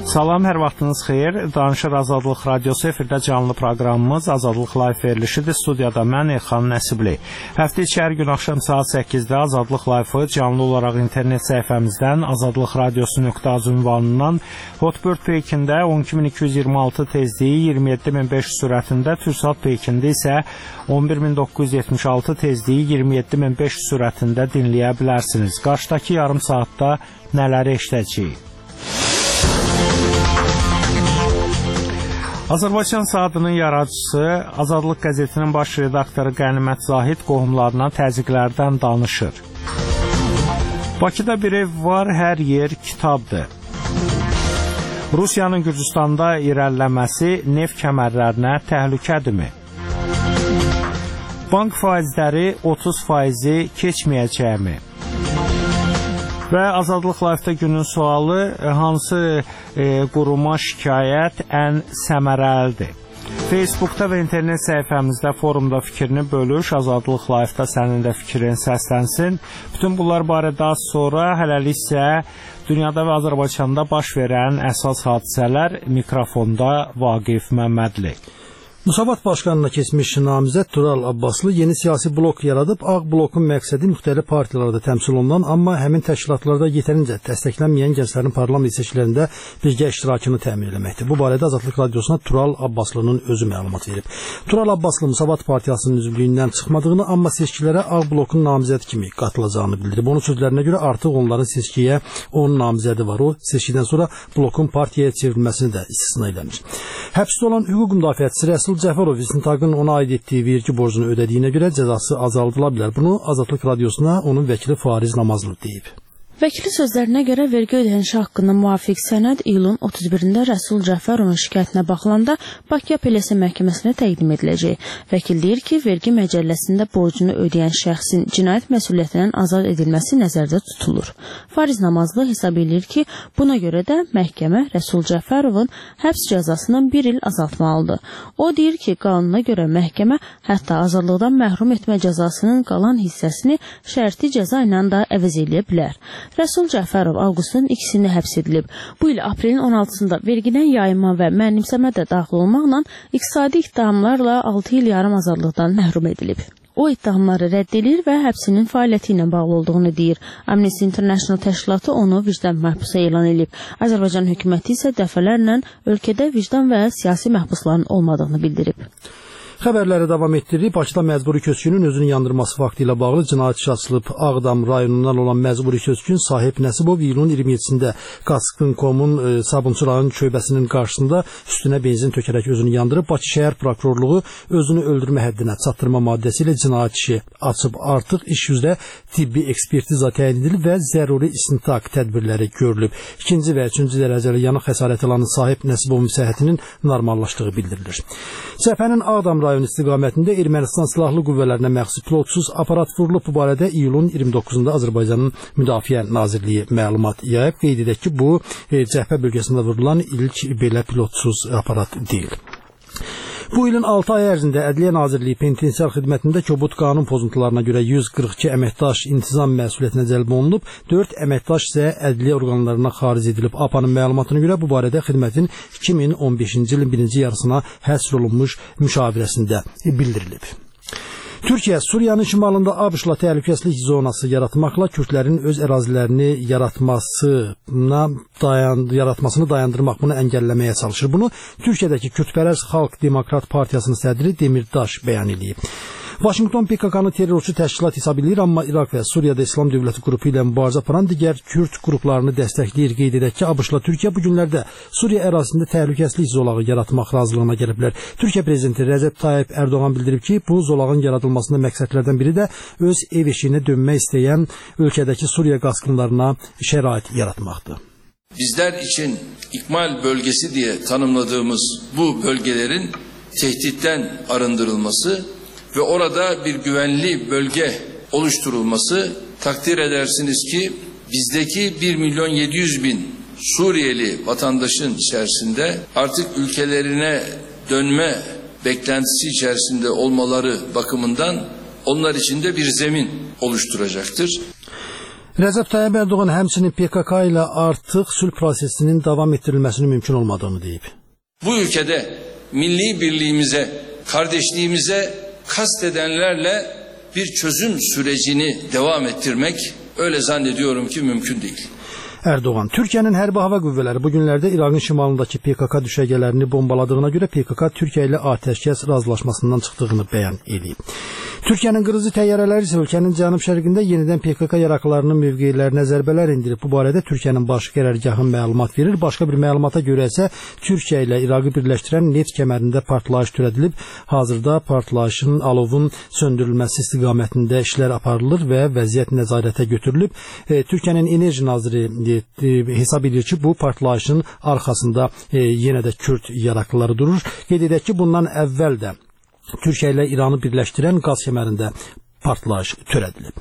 Salam, hər vaxtınız xeyir. Danışır Azadlıq Radiosu efirdə canlı proqramımız Azadlıq Live verilişidir. Studiyada mən Elxan Nəsibli. Həftə içi hər gün axşam saat 8-də Azadlıq Live-ı canlı olaraq internet səhifəmizdən azadlıqradiosu.az ünvanından Hotbird peykində 12226 tezliyi 27500 sürətində, Türksat peykində isə 11976 tezliyi 27500 sürətində dinləyə bilərsiniz. Qarşıdakı yarım saatda nələri eşidəcəyik? Azərbaycan Saatının yaradıcısı, Azadlıq qəzetinin baş redaktoru Qənimət Zahid qohumlarına təzyiqlərdən danışır. Bakıda bir ev var, hər yer kitabdır. Rusiyanın Gürcüstanda irəliləməsi neft kəmərlərinə təhlükədirmi? Bank faizləri 30% keçməyəcəkmi? Və Azadlıq Live-da günün sualı, hansı quruma şikayət ən səmərəlidir? Facebookda və internet səhifəmizdə forumda fikrini bölüş, Azadlıq Live-da sənin də fikrin səslənsin. Bütün bunlar barədə az sonra, hələlik isə dünyada və Azərbaycanda baş verən əsas hadisələr, mikrofonda Vaqif Məmmədli. Müsavat başqanına keçmiş namizəd Tural Abbaslı yeni siyasi blok yaradıb. Ağ blokun məqsədi müxtəlif partiyalarda təmsil olunan, amma həmin təşkilatlarda yetərincə dəstəklənməyən gənclərin parlament seçkilərində birgə iştirakını təmin etməkdir. Bu barədə Azadlıq Radiosuna Tural Abbaslının özü məlumat verib. Tural Abbaslı Müsavat Partiyasının üzvlüyündən çıxmadığını, amma seçkilərə Ağ blokun namizədi kimi qatılacağını bildirib. Onun sözlərinə görə artıq onların seçkiyə onun namizədi var. O, seçkidən sonra blokun partiyaya çevrilməsini də istisna eləmiş. Həbsdə olan hüquq müdafiəçisi Rəsul Cəfərov İstintaqın ona aid etdiyi vergi borcunu ödədiyinə görə cəzası azaldıla bilər. Bunu Azadlıq Radiosuna onun vəkili Fariz Namazlı deyib. Vəkili sözlərinə görə vergi ödənişi haqqında müvafiq sənəd iyulun 31-də Rəsul Cəfərovun şikayətinə baxılanda Bakı Apellyasiya Məhkəməsinə təqdim ediləcək. Vəkil deyir ki, vergi məcəlləsində borcunu ödəyən şəxsin cinayət məsuliyyətindən azad edilməsi nəzərdə tutulur. Fariz Namazlı hesab edir ki, buna görə də məhkəmə Rəsul Cəfərovun həbs cəzasından 1 il azaltmalıdır. O deyir ki, qanuna görə məhkəmə hətta azadlıqdan məhrum etmə cəzasının qalan hissəsini şərti cəza ilə də əvəz eləyə bilər. Rəsul Cəfərov avqustun 2-sində həbs edilib. Bu il aprelin 16-sında vergidən yayınma və mənimsəmə də daxil olmaqla iqtisadi ittihamlarla 6 il yarım azadlıqdan məhrum edilib. O ittihamları rədd edir və həbsinin fəaliyyəti ilə bağlı olduğunu deyir. Amnesty International təşkilatı onu vicdan məhbusu elan edib. Azərbaycan hökuməti isə dəfələrlə ölkədə vicdan və siyasi məhbusların olmadığını bildirib. Xəbərləri davam etdirib. Bakıda məcburi köçkünün özünü yandırması faktı ilə bağlı cinayət işi açılıb. Ağdam rayonundan olan məcburi köçkün Sahib Nəsibov iyulun 27-sində Qaçqın.com-un Sabunçu rayon şöbəsinin qarşısında üstünə benzin tökərək özünü yandırıb. Bakı şəhər prokurorluğu özünü öldürmə həddinə çatdırma maddəsi ilə cinayət işi açıb. Artıq iş üzrə tibbi ekspertiza təyin edilib və zəruri istintaq tədbirləri görülüb. 2-ci və 3-cü dərəcəli yanıq xəsarəti alan Sahib Nəsibovun səhhətinin normallaşdığı bildirilir. Cəbhənin Ağdam rayon istiqamətində Ermənistan silahlı qüvvələrinə məxsus pilotsuz aparat vurulub. Bu barədə iyulun 29-da Azərbaycanın Müdafiə Nazirliyi məlumat yayıb. Qeyd edək ki, bu cəbhə bölgəsində vurulan ilk belə pilotsuz aparat deyil. Bu ilin 6 ay ərzində Ədliyyə Nazirliyi penitensiar xidmətində kobud qanun pozuntularına görə 142 əməkdaş intizam məsuliyyətinə cəlb olunub, 4 əməkdaş isə ədliyyə orqanlarına xaric edilib. APA'nın məlumatına görə bu barədə xidmətin 2015-ci ilin birinci yarısına həsr olunmuş müşavirəsində bildirilib. Türkiyə, Suriyanın şimalında ABŞ-la təhlükəsizlik zonası yaratmaqla Kürdlərin öz ərazilərini yaratmasını dayandırmaq, bunu əngəlləməyə çalışır. Bunu Türkiyədəki Kürdpərəst Xalq Demokrat Partiyasının sədri Demirtaş bəyan edib. Vaşinqton PKK-nı terrorçu təşkilat hesab edir, amma İraq və Suriyada İslam Dövləti qrupu ilə mübarizə aparan digər Kürd qruplarını dəstəkləyir. Qeyd edək ki, ABŞ-la Türkiyə bu günlərdə Suriya ərazisində təhlükəsizlik zolağı yaratmaq razılığına gəliblər. Türkiyə prezidenti Rəcəb Tayyip Ərdoğan bildirib ki, bu zolağın yaradılmasında məqsədlərdən biri də öz ev eşiyinə dönmək istəyən ölkədəki Suriya qaçqınlarına şərait yaratmaqdır. Bizler için ikmal bölgesi diye tanımladığımız bu bölgelerin tehditten arındırılması ve orada bir güvenli bölge oluşturulması, takdir edersiniz ki bizdeki 1.700.000 Suriyeli vatandaşın içerisinde artık ülkelerine dönme beklentisi içerisinde olmaları bakımından onlar için de bir zemin oluşturacaktır. Rəcəb Tayyib Erdoğan həmçinin PKK ilə artıq sülh prosesinin davam etdirilməsinin mümkün olmadığını deyib. Bu ülkede milli birliğimize, kardeşliğimize kastedenlerle bir çözüm sürecini devam ettirmek öyle zannediyorum ki mümkün değil. Erdoğan, Türkiyənin hərbi hava qüvvələri bu günlərdə İraqın şimalındakı PKK düşərgələrini bombaladığına görə PKK Türkiyə ilə atəşkəs razılaşmasından çıxdığını bəyan edib. Türkiyənin qırıcı təyyarələri isə ölkənin cənub-şərqində yenidən PKK yaraqlarının mövqelərinə zərbələr indirib. Bu barədə Türkiyənin baş qərargahı məlumat verir. Başqa bir məlumata görə isə Türkiyə ilə İraqı birləşdirən neft kəmərində partlayış törədilib. Hazırda partlayışın, alovun söndürülməsi istiqamətində işlər aparılır və vəziyyət nəzarətə götürülüb. Türkiyənin enerji naziri hesab edir ki, bu partlayışın arxasında yenə də Kürd yaraqlıları durur. Qeyd edək ki, bundan əvvəl də Türkiyə ilə İranı birləşdirən qaz kəmərində partlayış törədilib.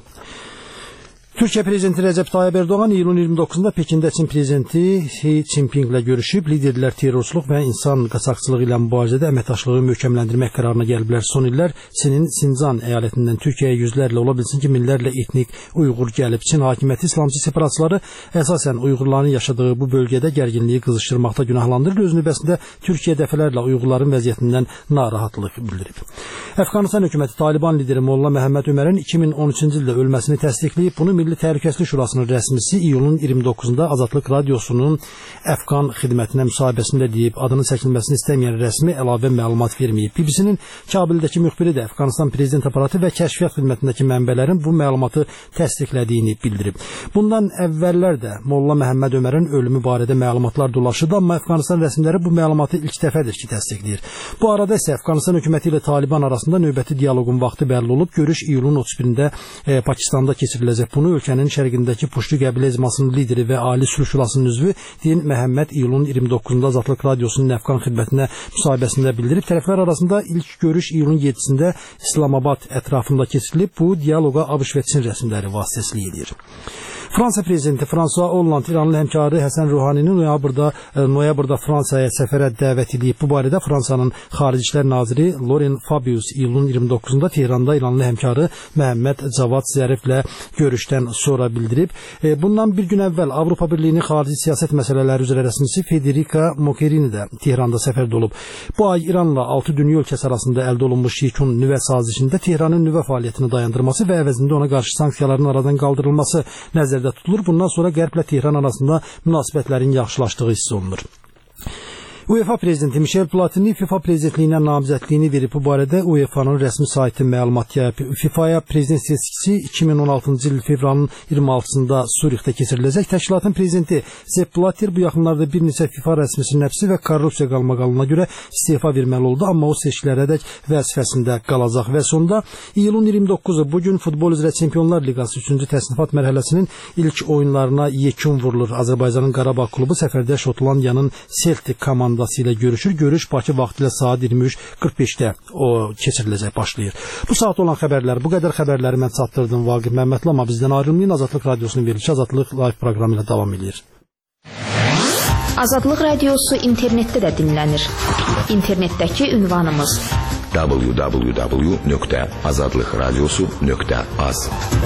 Türkiyə prezidenti Rəcəb Tayyib Erdoğan iyulun 29-da Pekində Çin prezidenti Xi Jinpinglə görüşüb, liderlər terrorçuluq və insan qaçaqçılığı ilə mübarizədə əməkdaşlığı möhkəmləndirmək qərarına gəliblər. Son illər Çinin Sincan əyalətindən Türkiyəyə yüzlərlə, ola bilsin ki, minlərlə etnik Uyğur gəlib. Çin hakimiyyəti İslamcı separatçıları əsasən Uyğurların yaşadığı bu bölgədə gərginliyi qızışdırmaqda günahlandırır. Öz növbəsində Türkiyə dəfələrlə Uyğurların vəziyyətindən narahatlıq bildirib. Əfqanistan hökuməti Taliban lideri Molla Məhəmməd Ömərin 2013-cü ildə ölməsini təsdiqləyib. Bunu Milli Təhlükəsizlik Şurasının rəsmisi iyulun 29-da Azadlıq Radiosunun Əfqan xidmətinə müsahibəsində deyib. Adının çəkilməsini istəməyən rəsmi əlavə məlumat verməyib. BBC-nin Kabildəki müxbiri də Əfqanistan Prezident Aparatı və Kəşfiyyat xidmətindəki mənbələrin bu məlumatı təsdiqlədiyini bildirib. Bundan əvvəllər də Molla Məhəmməd Ömərin ölümü barədə məlumatlar dolaşırdı, amma Əfqanistan rəsmiləri bu məlumatı ilk dəfədir ki, təsdiqləyir. Bu arada isə Əfqanistan hökuməti ilə Taliban arasında növbəti dialoqun vaxtı bəlli olub. Görüş iyulun 31-də Pakistanda keçiriləcək. Bunu ölkənin şərqindəki Puştu qəbilə icmasının lideri və Ali Sülh Şurasının üzvü Din Məhəmməd iyulun 29-da Azadlıq Radiosunun Əfqan xidmətinə müsahibəsində bildirib. Tərəflər arasında ilk görüş iyulun 7-sində İslamabad ətrafında keçirilib. Bu dialoqa ABŞ və Çin rəsmiləri vasitəsilə edir. Fransa prezidenti François Hollande İranlı həmkarı Həsən Ruhanini noyabrda Fransaya səfərə dəvət edib. Bu barədə Fransanın Xarici İşlər naziri Laurent Fabius iyulun 29-da Tehranda İranlı həmkarı Məhəmməd Cavad Zəriflə görüşdən sonra bildirib. Bundan bir gün əvvəl Avropa Birliyinin xarici siyasət məsələləri üzrə rəsmisi Federica Mogherini də Tehranda səfərdə olub. Bu ay İranla 6 dünya ölkəsi arasında əldə olunmuş yekun nüvə sazişində Tehranın nüvə fəaliyyətini dayandırması və əvəzində ona qarşı sanksiyaların aradan qaldırılması nəzərdə tutulur. Bundan sonra Qərblə Tehran arasında münasibətlərin yaxşılaşdığı hiss olunur. UEFA prezidenti Michel Platini FIFA prezidentliyinə namizədliyini verib. Bu barədə UEFA'nın rəsmi saytı məlumat yayıb. FIFA'ya prezident seçkisi 2016-cı il fevralın 26-sında Surixdə keçiriləcək. Təşkilatın prezidenti Sepp Blatter bu yaxınlarda bir neçə FIFA rəsmisinin həbsi və korrupsiya qalmaqalına görə istefa verməli oldu, amma o seçkilərədək vəzifəsində qalacaq. Və sonda iyulun 29-u bugün futbol üzrə Çempionlar Liqası 3-cü təsnifat mərhələsinin ilk oyunlarına yekun vurulur. Azərbaycanın Qarabağ klubu səfərdə Şotlandiyanın Celtic komandası ilə görüşür. Görüş Bakı vaxtı ilə saat 23:45-də keçiriləcək, başlayır. Bu saat olan xəbərlər, bu qədər xəbərləri mən çatdırdım Vaqif Məmmədli, amma bizdən ayrılmayın. Azadlıq Radiosunun verilişi Azadlıq Live proqramı ilə davam edir. Azadlıq Radiosu internetdə də dinlənir. İnternetdəki ünvanımız www.azadlıqradiosu.az.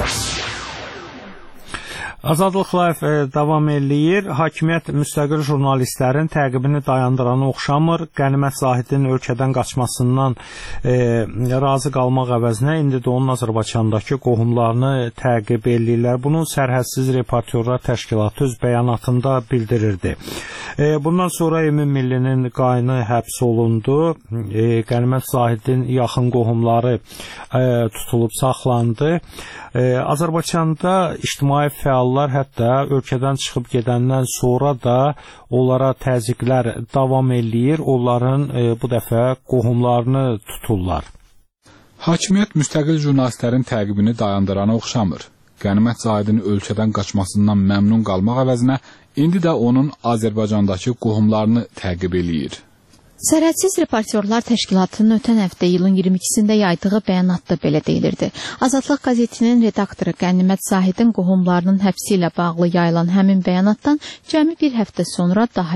Azadlıq Live davam eləyir. Hakimiyyət müstəqil jurnalistlərin təqibini dayandırana oxşamır. Qənimət Zahidin ölkədən qaçmasından razı qalmaq əvəzinə indi də onun Azərbaycandakı qohumlarını təqib eləyirlər. Bunu Sərhədsiz Reportyorlar Təşkilatı öz bəyanatında bildirirdi. Bundan sonra Emin Millinin qayını həbs olundu. Qənimət Zahidin yaxın qohumları tutulub saxlandı. Azərbaycanda ictimai fəallar hətta ölkədən çıxıb gedəndən sonra da onlara təzyiqlər davam eləyir. Onların bu dəfə qohumlarını tuturlar. Hakimiyyət müstəqil jurnalistlərin təqibini dayandırana oxşamır. Qənimət Zahidin ölkədən qaçmasından məmnun qalmaq əvəzinə indi də onun Azərbaycandakı qohumlarını təqib eləyir. Sərhədsiz Reportyorlar Təşkilatının ötən həftə yılın 22-sində yaydığı bəyanatda belə deyilirdi. Azadlıq qəzetinin redaktoru Qənimət Zahidin qohumlarının həbsi ilə bağlı yayılan həmin bəyanatdan cəmi bir həftə sonra daha bir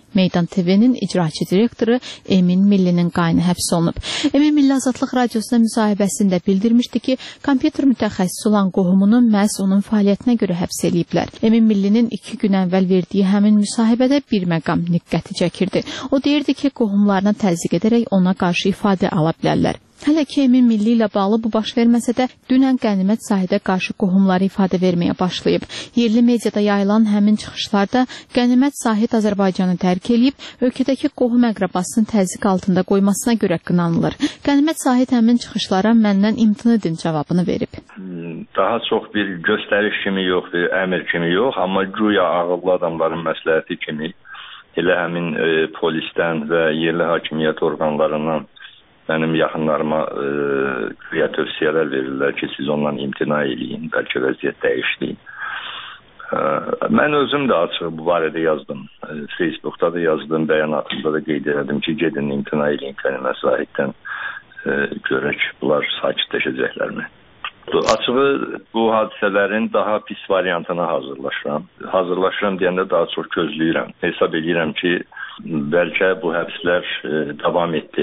Meydan TV-nin icraçı direktoru Emin Millinin qayını həbs olunub. Emin Milli Azadlıq Radiosuna müsahibəsində bildirmişdi ki, kompüter mütəxəssisi olan qohumunu məhz onun fəaliyyətinə görə həbs eləyiblər. Emin Millinin 2 gün əvvəl verdiyi həmin müsahibədə bir məqam diqqəti çəkirdi. O deyirdi ki, qohumlarına təzyiq edərək ona qarşı ifadə ala bilərlər. Hələ ki, Emin Milli ilə bağlı bu baş verməsə də, dünən Qənimət Zahidə qarşı qohumları ifadə verməyə başlayıb. Yerli mediada yayılan həmin çıxışlarda Qənimət Zahid Azərbaycanı tərk eləyib, ölkədəki qohum əqrabasını təzyiq altında qoymasına görə qınanılır. Qənimət Zahid həmin çıxışlara məndən imtina edin cavabını verib. Daha çox bir göstəriş kimi yox, bir əmr kimi yox, amma güya ağıllı adamların məsləhəti kimi elə həmin polisdən və yerli hakimiyyət orqanlarından mənim yaxınlarıma güya tövsiyələr verirlər ki, siz ondan imtina eləyin, bəlkə vəziyyət dəyişdiyin. Mən özüm də açıq bu barədə yazdım. Facebookda da yazdım, bəyanatımda da qeyd elədim ki, gedin imtina eləyin Qənimət Zahiddən, görək bunlar sakitləşəcəklərmi. Açığı bu hadisələrin daha pis variantına hazırlaşıram. Hazırlaşıram deyəndə daha çox gözləyirəm. Hesab edirəm ki, bəlkə bu həbslər davam etdi.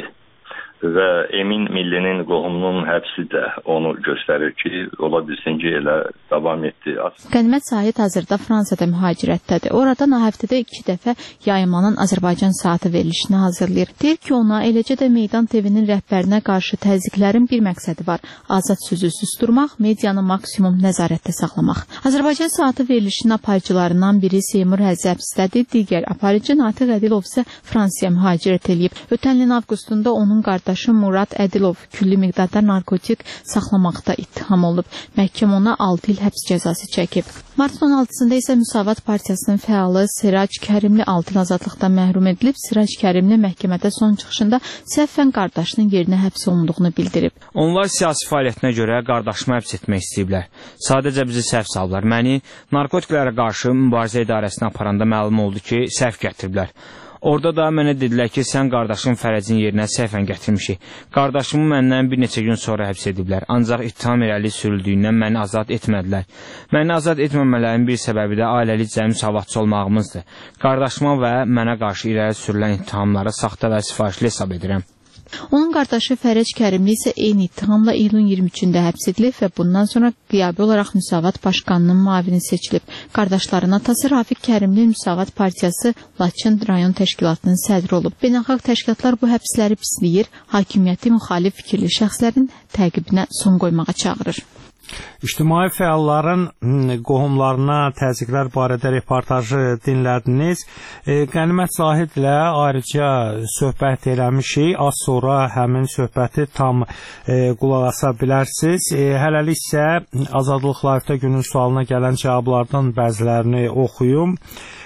Və Emin Millinin qohumunun həbsi də onu göstərir ki, ola bilsin ki, elə davam etdi. Qənimət Zahid hazırda Fransada mühacirətdədir. Oradan həftədə 2 dəfə yayımlanan Azərbaycan saatı verilişini hazırlayır. Deyir ki, ona eləcə də Meydan TV-nin rəhbərinə qarşı təzyiqlərin bir məqsədi var. Azad sözü susturmaq, medianı maksimum nəzarətdə saxlamaq. Azərbaycan saatı verilişinin aparıcılarından biri Seymur Həzzi həbsdədir. Digər aparıcı Natiq Ədilov isə Fransaya mühacirət eləyib. Ötən ilin avqustunda onun qardaşı Murad Ədilov külli miqdarda narkotik saxlamaqda ittiham olub. Məhkəmə ona 6 il həbs cəzası çəkib. Martın 16-sında isə Müsavat Partiyasının fəalı Sirac Kərimli 6 il azadlıqdan məhrum edilib. Sirac Kərimli məhkəmədə son çıxışında səhvən qardaşının yerinə həbs olunduğunu bildirib. Onlar siyasi fəaliyyətinə görə qardaşımı həbs etmək istəyiblər. Sadəcə bizi səhv saldılar. Məni narkotiklərə qarşı mübarizə idarəsinə aparanda məlum oldu ki, səhv gətiriblər. Orada da mənə dedilər ki, sən qardaşın Fərəcin yerinə səhvən gətirmişik. Qardaşımı məndən bir neçə gün sonra həbs ediblər. Ancaq ittiham irəli sürüldüyündən məni azad etmədilər. Məni azad etməmələrin bir səbəbi də ailəlicə müsavatçı olmağımızdır. Qardaşıma və mənə qarşı irəli sürülən ittihamları saxta və sifarişli hesab edirəm. Onun qardaşı Fərəc Kərimli isə eyni ittihamla iyulun 23-də həbs edilib və bundan sonra qiyabi olaraq Müsavat Başqanının müavini seçilib. Qardaşların atası Rafiq Kərimli Müsavat Partiyası Laçın rayon təşkilatının sədri olub. Beynəlxalq təşkilatlar bu həbsləri pisləyir, hakimiyyəti müxalif fikirli şəxslərin təqibinə son qoymağa çağırır. İctimai fəalların qohumlarına təzyiqlər barədə reportajı dinlədiniz. Qənimət Zahid ilə ayrıca söhbət eləmişik. Az sonra həmin söhbəti tam qulaq asa bilərsiniz. Hələlik isə Azadlıq Live-da günün sualına gələn cavablardan bəzilərini oxuyum.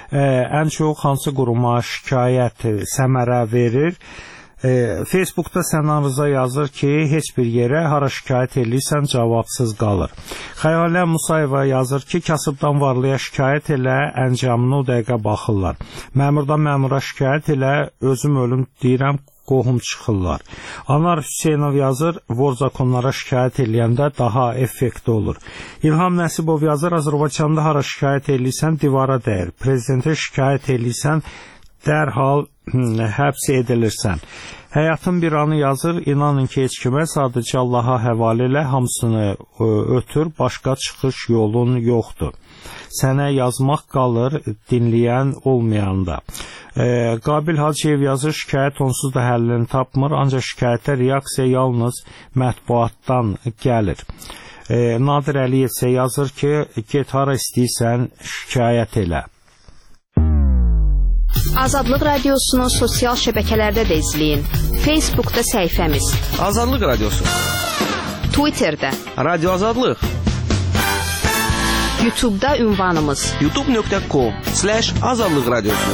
Ən çox hansı quruma şikayət səmərə verir? Facebookda Sənan Rıza yazır ki, heç bir yerə hara şikayət edirsən cavabsız qalır. Xəyalə Musayeva yazır ki, kasıbdan varlıya şikayət elə, əncamını o dəqiqə baxırlar. Məmurdan məmura şikayət elə, özüm ölüm deyirəm, qohum çıxırlar. Anar Hüseynov yazır, vorzakonlara şikayət eləyəndə daha effektli olur. İlham Nəsibov yazır, Azərbaycanda hara şikayət eləyirsən, divara dəyir. Prezidentə şikayət eləyirsən, dərhal həbs edilirsən. Həyatın bir anı yazır, inanın ki, heç kimə sadəcə Allaha həvalə elə, hamısını ötür, başqa çıxış yolun yoxdur. Sənə yazmaq qalır, dinləyən olmayanda. Qabil Hacıyev yazır, şikayət onsuz da həllini tapmır, ancaq şikayətə reaksiya yalnız mətbuatdan gəlir. Nadir Əliyev isə yazır ki, get hara istəyirsən, şikayət elə. Azadlıq Radiosunu sosial şəbəkələrdə də izləyin. Facebookda səhifəmiz Azadlıq Radiosu, Twitterdə Radio Azadlıq, YouTube'da ünvanımız youtube.com/Azadlıq Radiosu.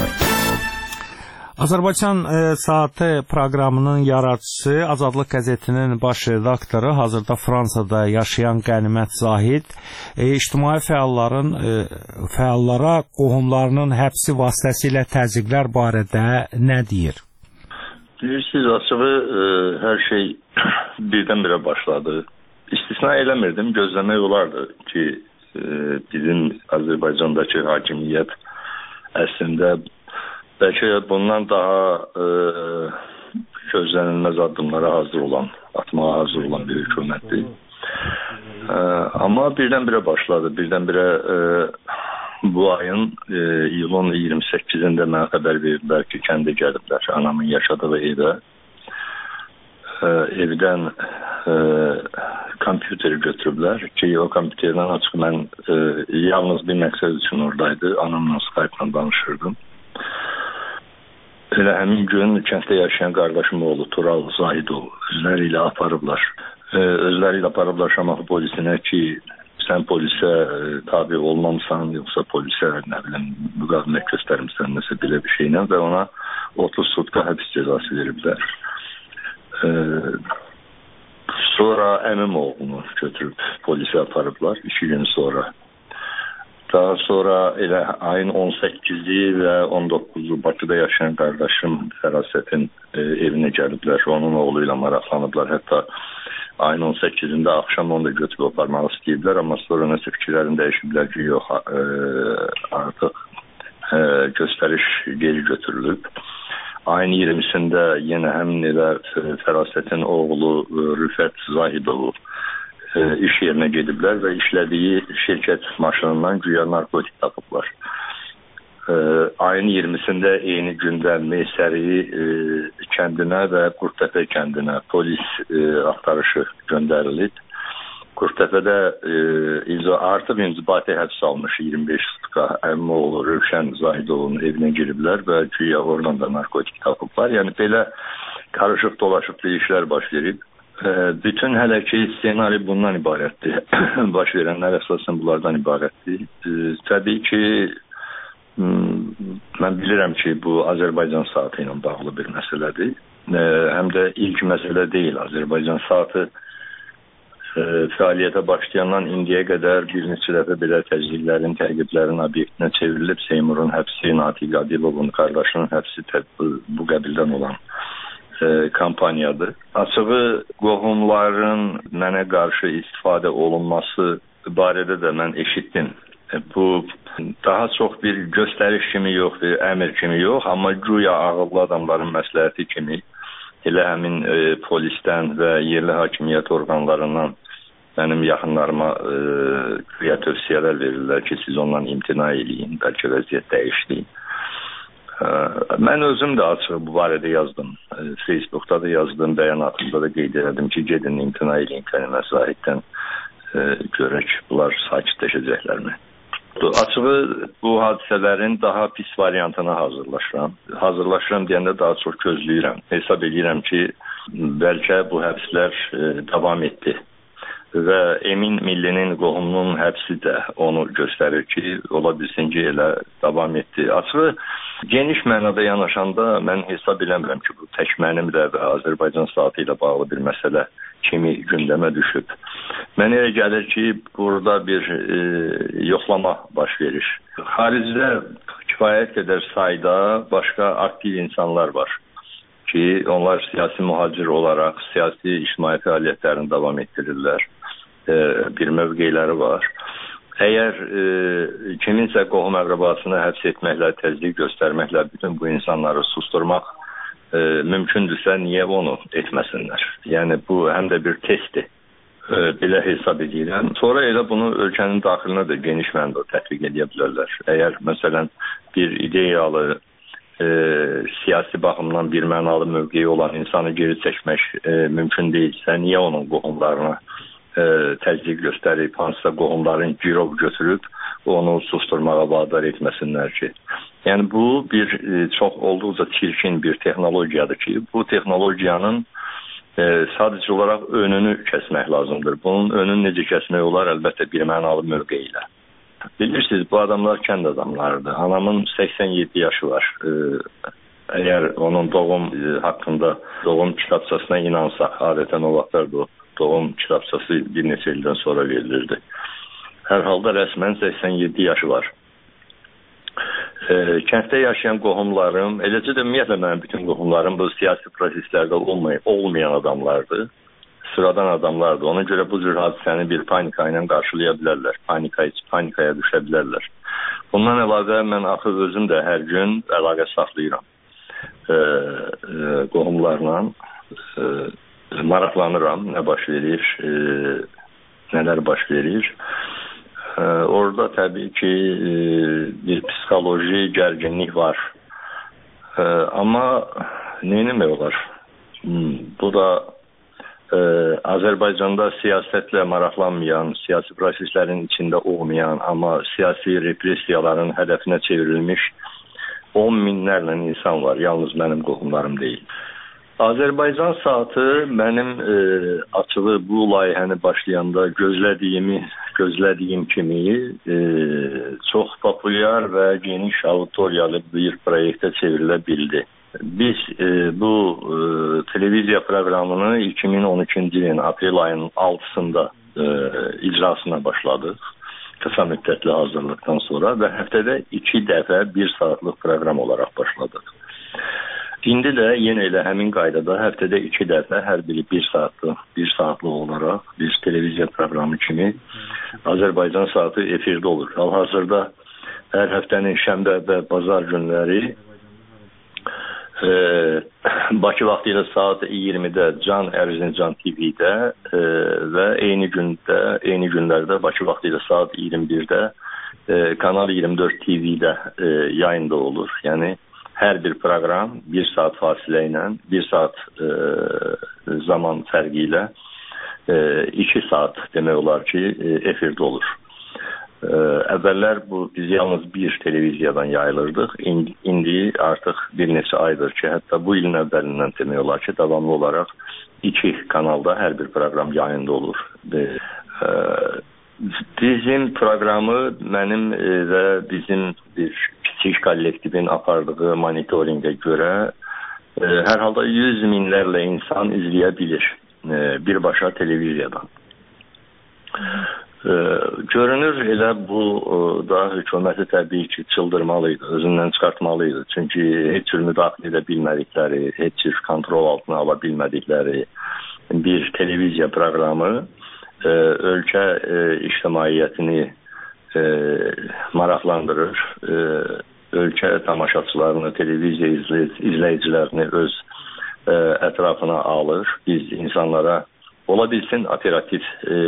Azərbaycan saatı proqramının yaradıcısı, Azadlıq qəzetinin baş redaktoru, hazırda Fransada yaşayan Qənimət Zahid, ictimai fəallara qohumlarının həbsi vasitəsilə təzyiqlər barədə nə deyir? Bilirsiniz, açığı hər şey birdən-birə başladı. İstisna eləmirdim, gözləmək olardı ki, bizim Azərbaycandakı hakimiyyət əslində bəlkə bundan daha gözlənilməz addımlara atmağa hazır olan bir hökumətdir. Amma birdən-birə başladı. Birdən-birə bu ayın iyulun 28-də mənə xəbər verdilər ki, kəndə gəliblər anamın yaşadığı evə. Evdən kompüteri götürüblər ki, o kompüterdən açıq mən yalnız bir məqsəd üçün oradaydı. Anamla Skype-la danışırdım. Elə həmin gün kənddə yaşayan qardaşım oğlu Tural Zahidov özləri ilə aparıblar. Özləri ilə aparıblar Şamaxı polisinə ki, sən polisə tabi olmamısan, yoxsa polisə nə bilim müqavimət göstərmişsən nəsə belə bir şeylə və ona 30 sutka həbs cəzası veriblər. Sonra əmim oğlunu götürüb polisə aparıblar 2 gün sonra. Daha sonra elə ayın 18-i və 19-u Bakıda yaşayan qardaşım Fərasətin evinə gəliblər. Onun oğlu ilə maraqlanıblar. Hətta ayın 18-də axşam onu da götürüb aparmaq istəyiblər. Amma sonra nəsə fikirlərini dəyişiblər ki, yox, artıq göstəriş geri götürülüb. Ayın 20-sində yenə həmin elə Fərasətin oğlu Rüfət Zahidovu iş yerinə gediblər və işlədiyi şirkət maşınından güya narkotik tapıblar. Ayın 20-sində eyni gündə Meysəri kəndinə və Qurtəpə kəndinə polis axtarışı göndərilib. Qurtəpədə artıq inzibati həbs almış 25 sutka əmmoğlu Rövşən Zahidovun evinə giriblər və güya oradan da narkotik tapıblar. Yəni belə qarışıq dolaşıqlı işlər baş verib. Bütün hələ ki ssenari bundan ibarətdir. Baş verənlər əsasən bunlardan ibarətdir. Təbii ki, mən bilirəm ki, bu Azərbaycan saatı ilə bağlı bir məsələdir. Həm də ilk məsələ deyil. Azərbaycan saatı fəaliyyətə başlayandan indiyə qədər bir neçə dəfə belə təzyiqlərin, təqiblərin obyektinə çevrilib. Seymurun həbsi, Natiq Adibovun qardaşının həbsi bu qəbildən olan kampaniyadır. Açığı qohumların mənə qarşı istifadə olunması barədə də mən eşitdim. Bu daha çox bir göstəriş kimi yox, bir əmr kimi yox, amma güya ağıllı adamların məsləhəti kimi elə həmin polisdən və yerli hakimiyyət orqanlarından mənim yaxınlarıma güya tövsiyələr verirlər ki, siz ondan imtina eləyin, bəlkə vəziyyət dəyişdiyin. Mən özüm də açıq bu barədə yazdım. Facebookda da yazdım, bəyanatımda da qeyd elədim ki, gedin imtina eləyin kəlmə Zahiddən görək, bunlar sakitləşəcəklərmi? Açığı bu hadisələrin daha pis variantına hazırlaşıram. Hazırlaşıram deyəndə daha çox gözləyirəm. Hesab edirəm ki, bəlkə bu həbslər davam etdi. Və Emin Millinin qohumunun həbsi də onu göstərir ki, ola bilsin ki, elə davam etdi. Açığı, geniş mənada yanaşanda mən hesab eləmirəm ki, bu tək mənim də və Azərbaycan saatı ilə bağlı bir məsələ kimi gündəmə düşüb. Mənə elə gəlir ki, burada bir yoxlama baş verir. Xaricdə kifayət qədər sayda başqa aktiv insanlar var ki, onlar siyasi mühacir olaraq siyasi ictimai fəaliyyətlərini davam etdirirlər. Bir mövqeləri var. Əgər kiminsə qohum əqrabasını həbs etməklə, təzyiq göstərməklə bütün bu insanları susturmaq mümkündürsə, niyə onu etməsinlər? Yəni, bu həm də bir testdir. Belə hesab edirəm. Sonra elə bunu ölkənin daxilinə də geniş mənada tətbiq edə bilərlər. Əgər, məsələn, bir ideyalı siyasi baxımdan bir mənalı mövqeyi olan insanı geri çəkmək mümkün deyilsə, niyə onun qohumlarına təzyiq göstərib, hansısa qohumların girov götürüb, onu susturmağa vadar etməsinlər ki. Yəni, bu bir çox olduqca çirkin bir texnologiyadır ki, bu texnologiyanın sadəcə olaraq önünü kəsmək lazımdır. Bunun önünü necə kəsmək olar? Əlbəttə bir mənalı mövqe ilə. Bilirsiniz, bu adamlar kənd adamlarıdır. Anamın 87 yaşı var. Əgər onun doğum haqqında doğum kitabçasına inansaq, adətən o vaxtlarda o doğum kitabçası bir neçə ildən sonra verilirdi. Hər halda rəsmən 87 yaşı var. Kənddə yaşayan qohumlarım, eləcə də ümumiyyətlə mənim bütün qohumlarım bu siyasi proseslərdə olmayan adamlardır. Sıradan adamlardır. Ona görə bu cür hadisəni bir panika ilə qarşılaya bilərlər. Panikaya düşə bilərlər. Bundan əlavə mən axı özüm də hər gün əlaqə saxlayıram qohumlarla, maraqlanıram, nə baş verir, nələr baş verir. Orada təbii ki bir psixoloji gərginlik var. Amma neyinmək olar? Bu da Azərbaycanda siyasətlə maraqlanmayan, siyasi proseslərin içində olmayan, amma siyasi repressiyaların hədəfinə çevrilmiş 10 minlərlə insan var, yalnız mənim qohumlarım deyil. Azərbaycan saatı mənim açığı bu layihəni başlayanda gözlədiyim kimi çox populyar və geniş auditoriyalı bir proyektə çevrilə bildi. Biz bu televiziya proqramını 2012-ci ilin aprel ayının 6-sında icrasına başladıq. Kısa müddətli hazırlıqdan sonra və həftədə 2 dəfə 1 saatlıq proqram olaraq başladıq. İndi də yenə elə həmin qaydada həftədə 2 dəfə hər biri 1 saatlıq olaraq bir televiziya proqramı kimi Azərbaycan saatı efirdə olur. Hal-hazırda hər həftənin şənbə və bazar günləri Bakı vaxtı ilə saat 20-də Can Erzincan TV-də və eyni günlərdə Bakı vaxtı ilə saat 21-də Kanal 24 TV-də yayında olur. Yəni hər bir proqram 1 saat fasilə ilə, 1 saat zaman fərqi ilə 2 saat demək olar ki efirdə olur. Əvvəllər biz yalnız bir televiziyadan yayılırdıq. İndi artıq bir neçə aydır ki, hətta bu ilin əvvəlindən demək olar ki, davamlı olaraq 2 kanalda hər bir proqram yayında olur. Bizim proqramı mənim və bizim bir kiçik kollektivin apardığı monitoringə görə hər halda 100 minlərlə insan izləyə bilir birbaşa televiziyadan. Görünür elə bu da hökuməti təbii ki çıldırmalıydı, özündən çıxartmalıydı. Çünki heç cür müdaxilə edə bilmədikləri, heç cür kontrol altına ala bilmədikləri bir televiziya proqramı ölkə ictimaiyyətini maraqlandırır, ölkə tamaşaçılarını, televiziya izləyicilərini öz ətrafına alır. Biz insanlara ola bilsin operativ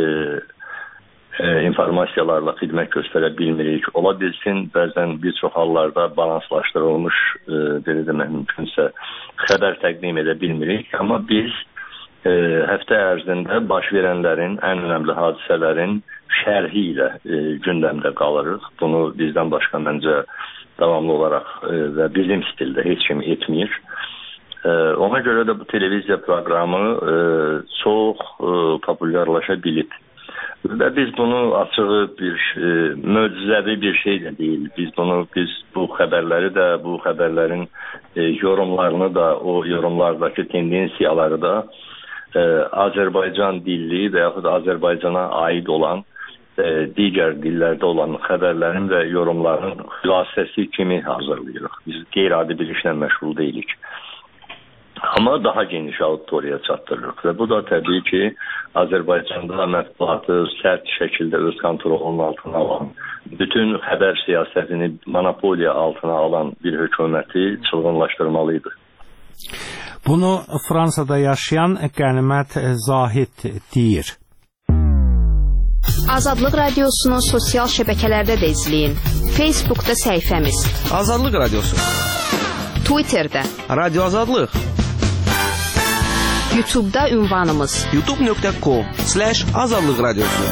informasiyalarla xidmət göstərə bilmirik. Ola bilsin, bəzən bir çox hallarda balanslaşdırılmış, belə demək mümkünsə, xəbər təqdim edə bilmirik. Amma biz həftə ərzində baş verənlərin, ən önəmli hadisələrin şərhi ilə gündəmdə qalırıq. Bunu bizdən başqa məncə davamlı olaraq və bizim stildə heç kim etmir. Ona görə də bu televiziya proqramı çox populyarlaşa bilib. Və biz bunu açığı bir möcüzəvi bir şey də deyil. Biz bu xəbərləri də, bu xəbərlərin yorumlarını da, o yorumlardakı tendensiyaları da Azərbaycan dilli və yaxud Azərbaycana aid olan digər dillərdə olan xəbərlərin və yorumların xülasəsi kimi hazırlayırıq. Biz qeyri-adi bir işlə məşğul deyilik. Amma daha geniş auditoriyaya çatdırırıq və bu da təbii ki, Azərbaycanda mətbuatı sərt şəkildə öz kontrolunun altına alan, bütün xəbər siyasətini monopoliya altına alan bir hökuməti çılğınlaşdırmalıydı. Bunu Fransada yaşayan Qənimət Zahid deyir. Azadlıq Radiosunu sosial şəbəkələrdə də izləyin. Facebookda səhifəmiz Azadlıq Radiosu, Twitterdə Radio Azadlıq, YouTube'da ünvanımız youtube.com/Azadlıq Radiosu.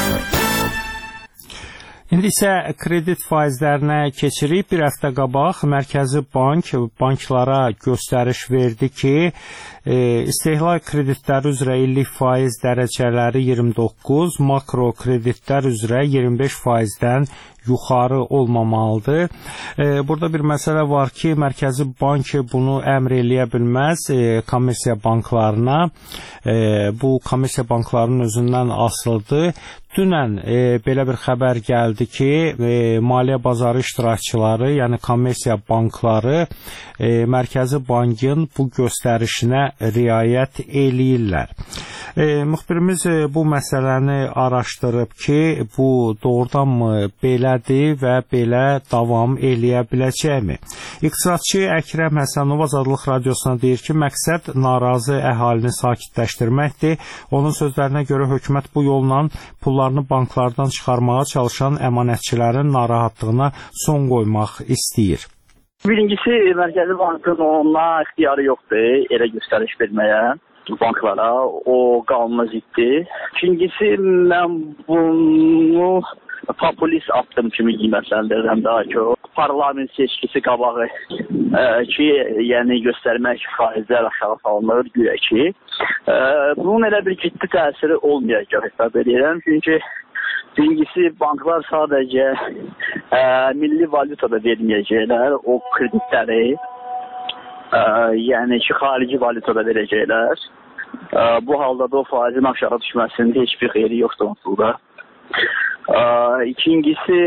İndi isə kredit faizlərinə keçirik. Bir həftə qabaq Mərkəzi Bank banklara göstəriş verdi ki, istehlak kreditləri üzrə illik faiz dərəcələri 29, makro kreditlər üzrə 25%-dən yuxarı olmamalıdır. Burada bir məsələ var ki, Mərkəzi Bank bunu əmr eləyə bilməz kommersiya banklarına. Bu kommersiya banklarının özündən asılıdır. Dünən belə bir xəbər gəldi ki, maliyyə bazarı iştirakçıları, yəni kommersiya bankları Mərkəzi Bankın bu göstərişinə riayət eləyirlər. Müxbirimiz bu məsələni araşdırıb ki, bu doğrudanmı belədir və belə davam eləyə biləcəkmi? İqtisadçı Əkrəm Həsənov Azadlıq Radiosuna deyir ki, məqsəd narazı əhalini sakitləşdirməkdir. Onun sözlərinə görə hökumət bu yolla pullarını banklardan çıxarmağa çalışan əmanətçilərin narahatlığına son qoymaq istəyir. Birincisi, Mərkəzi Bankın ona ixtiyarı yoxdur, elə göstəriş verməyə banklara, o qanuna ziddir. İkincisi, mən bunu populist addım kimi qiymətləndirirəm daha çox. Parlament seçkisi qabağı ki, yəni göstərmək faizlər aşağı salınır, güya ki. Bunun elə bir ciddi təsiri olmayacaq hesab edirəm. Çünki birincisi, banklar sadəcə milli valyutada verməyəcəklər o kreditləri. Yəni ki, xarici valyutada verəcəklər. Bu halda da o faizin aşağı düşməsinin heç bir xeyri yoxdur onsuzda. İkincisi,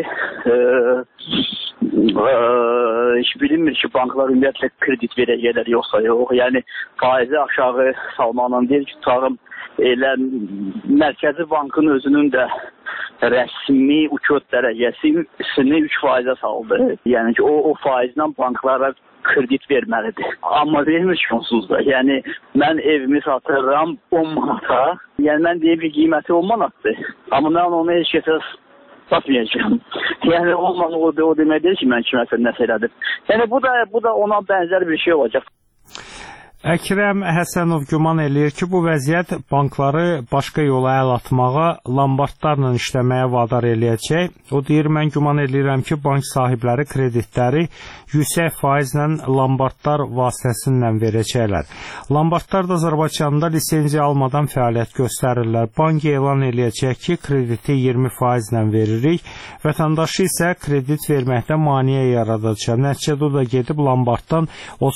heç bilinmir ki, banklar ümumiyyətlə kredit verəcəklər yoxsa yox. Yəni, faizi aşağı salmanla deyil ki, tutarım, elə Mərkəzi Bankın özünün də rəsmi uçot dərəcəsini 3%-ə saldı. Yəni ki, o faizlə banklara kredit verməlidir. Amma vermir ki, onsuz da. Yəni, mən evimi satıram 10 manata. Yəni, mən deyim ki, qiyməti 10 manatdır. Amma mən onu heç kəsə satmayacağım. Yəni, o demək deyil ki, mən kiməsə nəsə elədim. Yəni, bu da ona bənzər bir şey olacaq. Əkrəm Həsənov güman eləyir ki, bu vəziyyət bankları başqa yola əl atmağa, lambardlarla işləməyə vadar eləyəcək. O deyir, mən güman eləyirəm ki, bank sahibləri kreditləri yüksək faizlə lambardlar vasitəsilə verəcəklər. Lambardlar da Azərbaycanda lisenziya almadan fəaliyyət göstərirlər. Bank elan eləyəcək ki, krediti 20% veririk, vətəndaşı isə kredit verməkdə maneə yaradacaq. Nəticədə da gedib lambarddan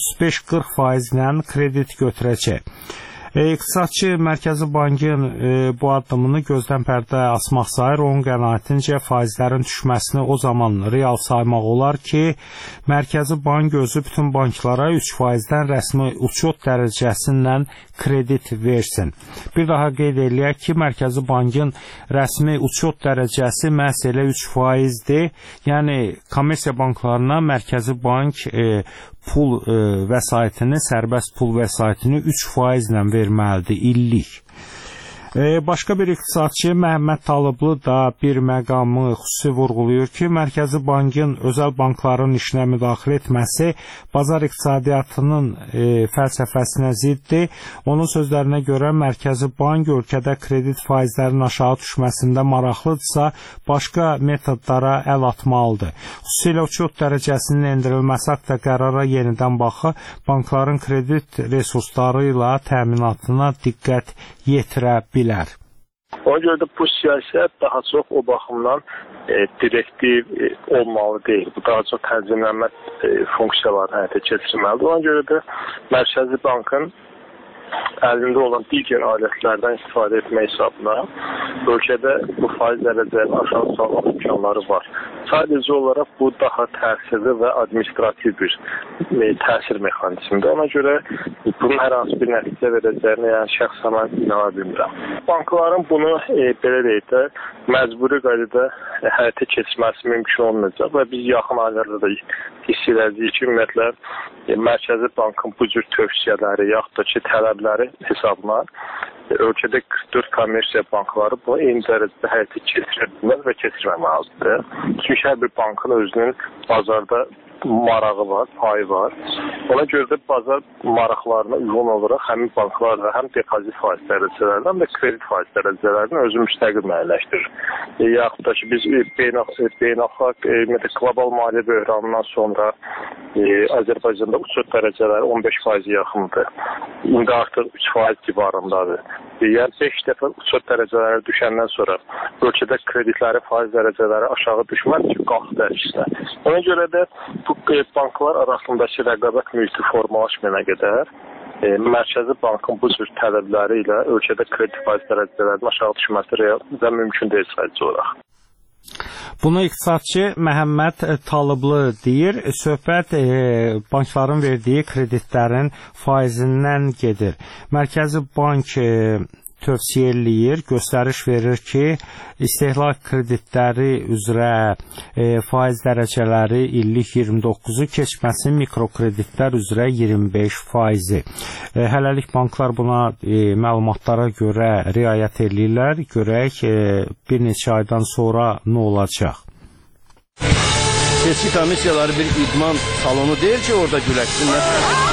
35-40% kredit götürəcək. İqtisadçı Mərkəzi Bankın bu addımını gözdən pərdə asmaq sayır. Onun qənaətincə faizlərin düşməsini o zaman real saymaq olar ki, Mərkəzi Bank özü bütün banklara 3%-dən rəsmi uçot dərəcəsindən kredit versin. Bir daha qeyd eləyək ki, Mərkəzi Bankın rəsmi uçot dərəcəsi məhz elə 3%-dir. Yəni, kommersiya banklarına Mərkəzi Bank pul vəsaitini, sərbəst pul vəsaitini 3% ilə verməlidir illik. Başqa bir iqtisadçı Məhəmməd Talıblı da bir məqamı xüsusi vurğulayır ki, Mərkəzi Bankın özəl bankların işinə müdaxilə etməsi bazar iqtisadiyyatının fəlsəfəsinə ziddir. Onun sözlərinə görə Mərkəzi Bank ölkədə kredit faizlərinin aşağı düşməsində maraqlıdırsa, başqa metodlara əl atmalıdır. Xüsusilə uçot dərəcəsinin endirilməsi haqqında qərara yenidən baxı, bankların kredit resursları ilə təminatına diqqət yetirə bilər. Ona görə də bu siyasət daha çox o baxımdan direktiv olmalı deyil. Bu daha çox tənzimlənmə funksiyalarını həyata keçirməlidir. Ona görə də Mərkəzi Bankın əlində olan digər alətlərdən istifadə etmək hesabına ölkədə bu faiz dərəcələrini aşağı salmaq imkanları var. Sadəcə olaraq bu daha təsirli və administrativ bir təsir mexanizmidir. Ona görə bunun hər hansı bir nəticə verəcəyini şəxsən mən inana bilmirəm. Bankların bunu belə deyək də məcburi qaydada həyata keçirməsi mümkün olmayacaq və biz yaxın aylarda da hiss edəcəyik ki, ümumiyyətlə Mərkəzi Bankın bu cür tövsiyələri yaxud da ki, tələbləri hesabına ölkədə 44 kommersiya bankları bu eyni dərəcədə həyata keçirə bilməz və keçirməməlidir. Çünki hər bir bankın özünün bazarda marağı var, payı var. Ona görə də bazar maraqlarına uyğun olaraq həmin banklar da həm depozit faiz dərəcələrindən həm də kredit faiz dərəcələrindən özünü müstəqil müəyyənləşdirir. Yaxud da ki, biz beynəlxalq qlobal maliyyə böhranından sonra Azərbaycanda uçot dərəcələri 15% yaxındır. İndi artıq 3% civarındadır. Yəni 5 dəfə uçot dərəcələri düşəndən sonra ölkədə kreditləri, faiz dərəcələri aşağı düşməz ki, qalxdı əksinə. Ona görə də bu banklar arasındakı rəqabət mühiti formalaşmayana qədər Mərkəzi Bankın bu cür tələbləri ilə ölkədə kredit faiz dərəcələrinin aşağı düşməsi real mümkün deyil sadəcə olaraq. Bunu iqtisadçı Məhəmməd Talıblı deyir. Söhbət bankların verdiyi kreditlərin faizindən gedir. Mərkəzi Bank tövsiyə eləyir, göstəriş verir ki, istehlak kreditləri üzrə faiz dərəcələri illik 29-u keçməsin, mikrokreditlər üzrə 25%. Hələlik banklar buna məlumatlara görə riayət edirlər. Görək bir neçə aydan sonra nə olacaq? Seçki komissiyaları bir idman salonu deyil ki, orada güləşsinlər.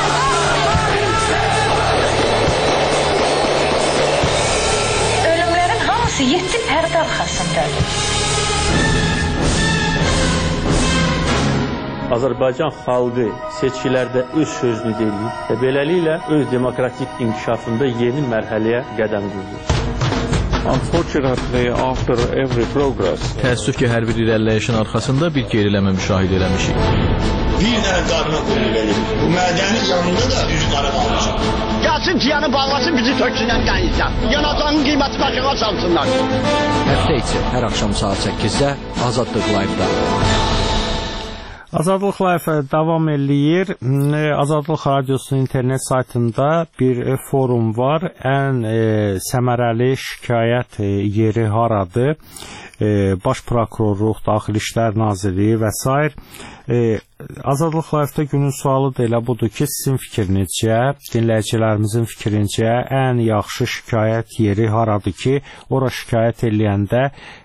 Ölümlərin hamısı 7 pərdə arxasındadır. Azərbaycan xalqı seçkilərdə öz sözünü deyir və beləliklə öz demokratik inkişafında yeni mərhələyə qədəm qoyur. Təəssüf ki, hər bir irəliləyişin arxasında bir geriləmə müşahidə eləmişik. Bir dənə qarına qoyun verir. Bu mədənin yanında da düz qarı qalmışıq. Gəlsin ciyanı bağlasın, bizi töksünən qənizdən. Yanacağın qiyməti başına çalsınlar. Həftə içi hər axşam saat 8-də Azadlıq Live-da. Azadlıq Live davam eləyir. Azadlıq Radiosunun internet saytında bir forum var. Ən səmərəli şikayət yeri haradır? Baş Prokurorluq, Daxili İşlər Nazirliyi və s. Azadlıq Live-da günün sualı da elə budur ki, sizin fikrinizcə, dinləyicilərimizin fikrincə ən yaxşı şikayət yeri haradır ki, ora şikayət eləyəndə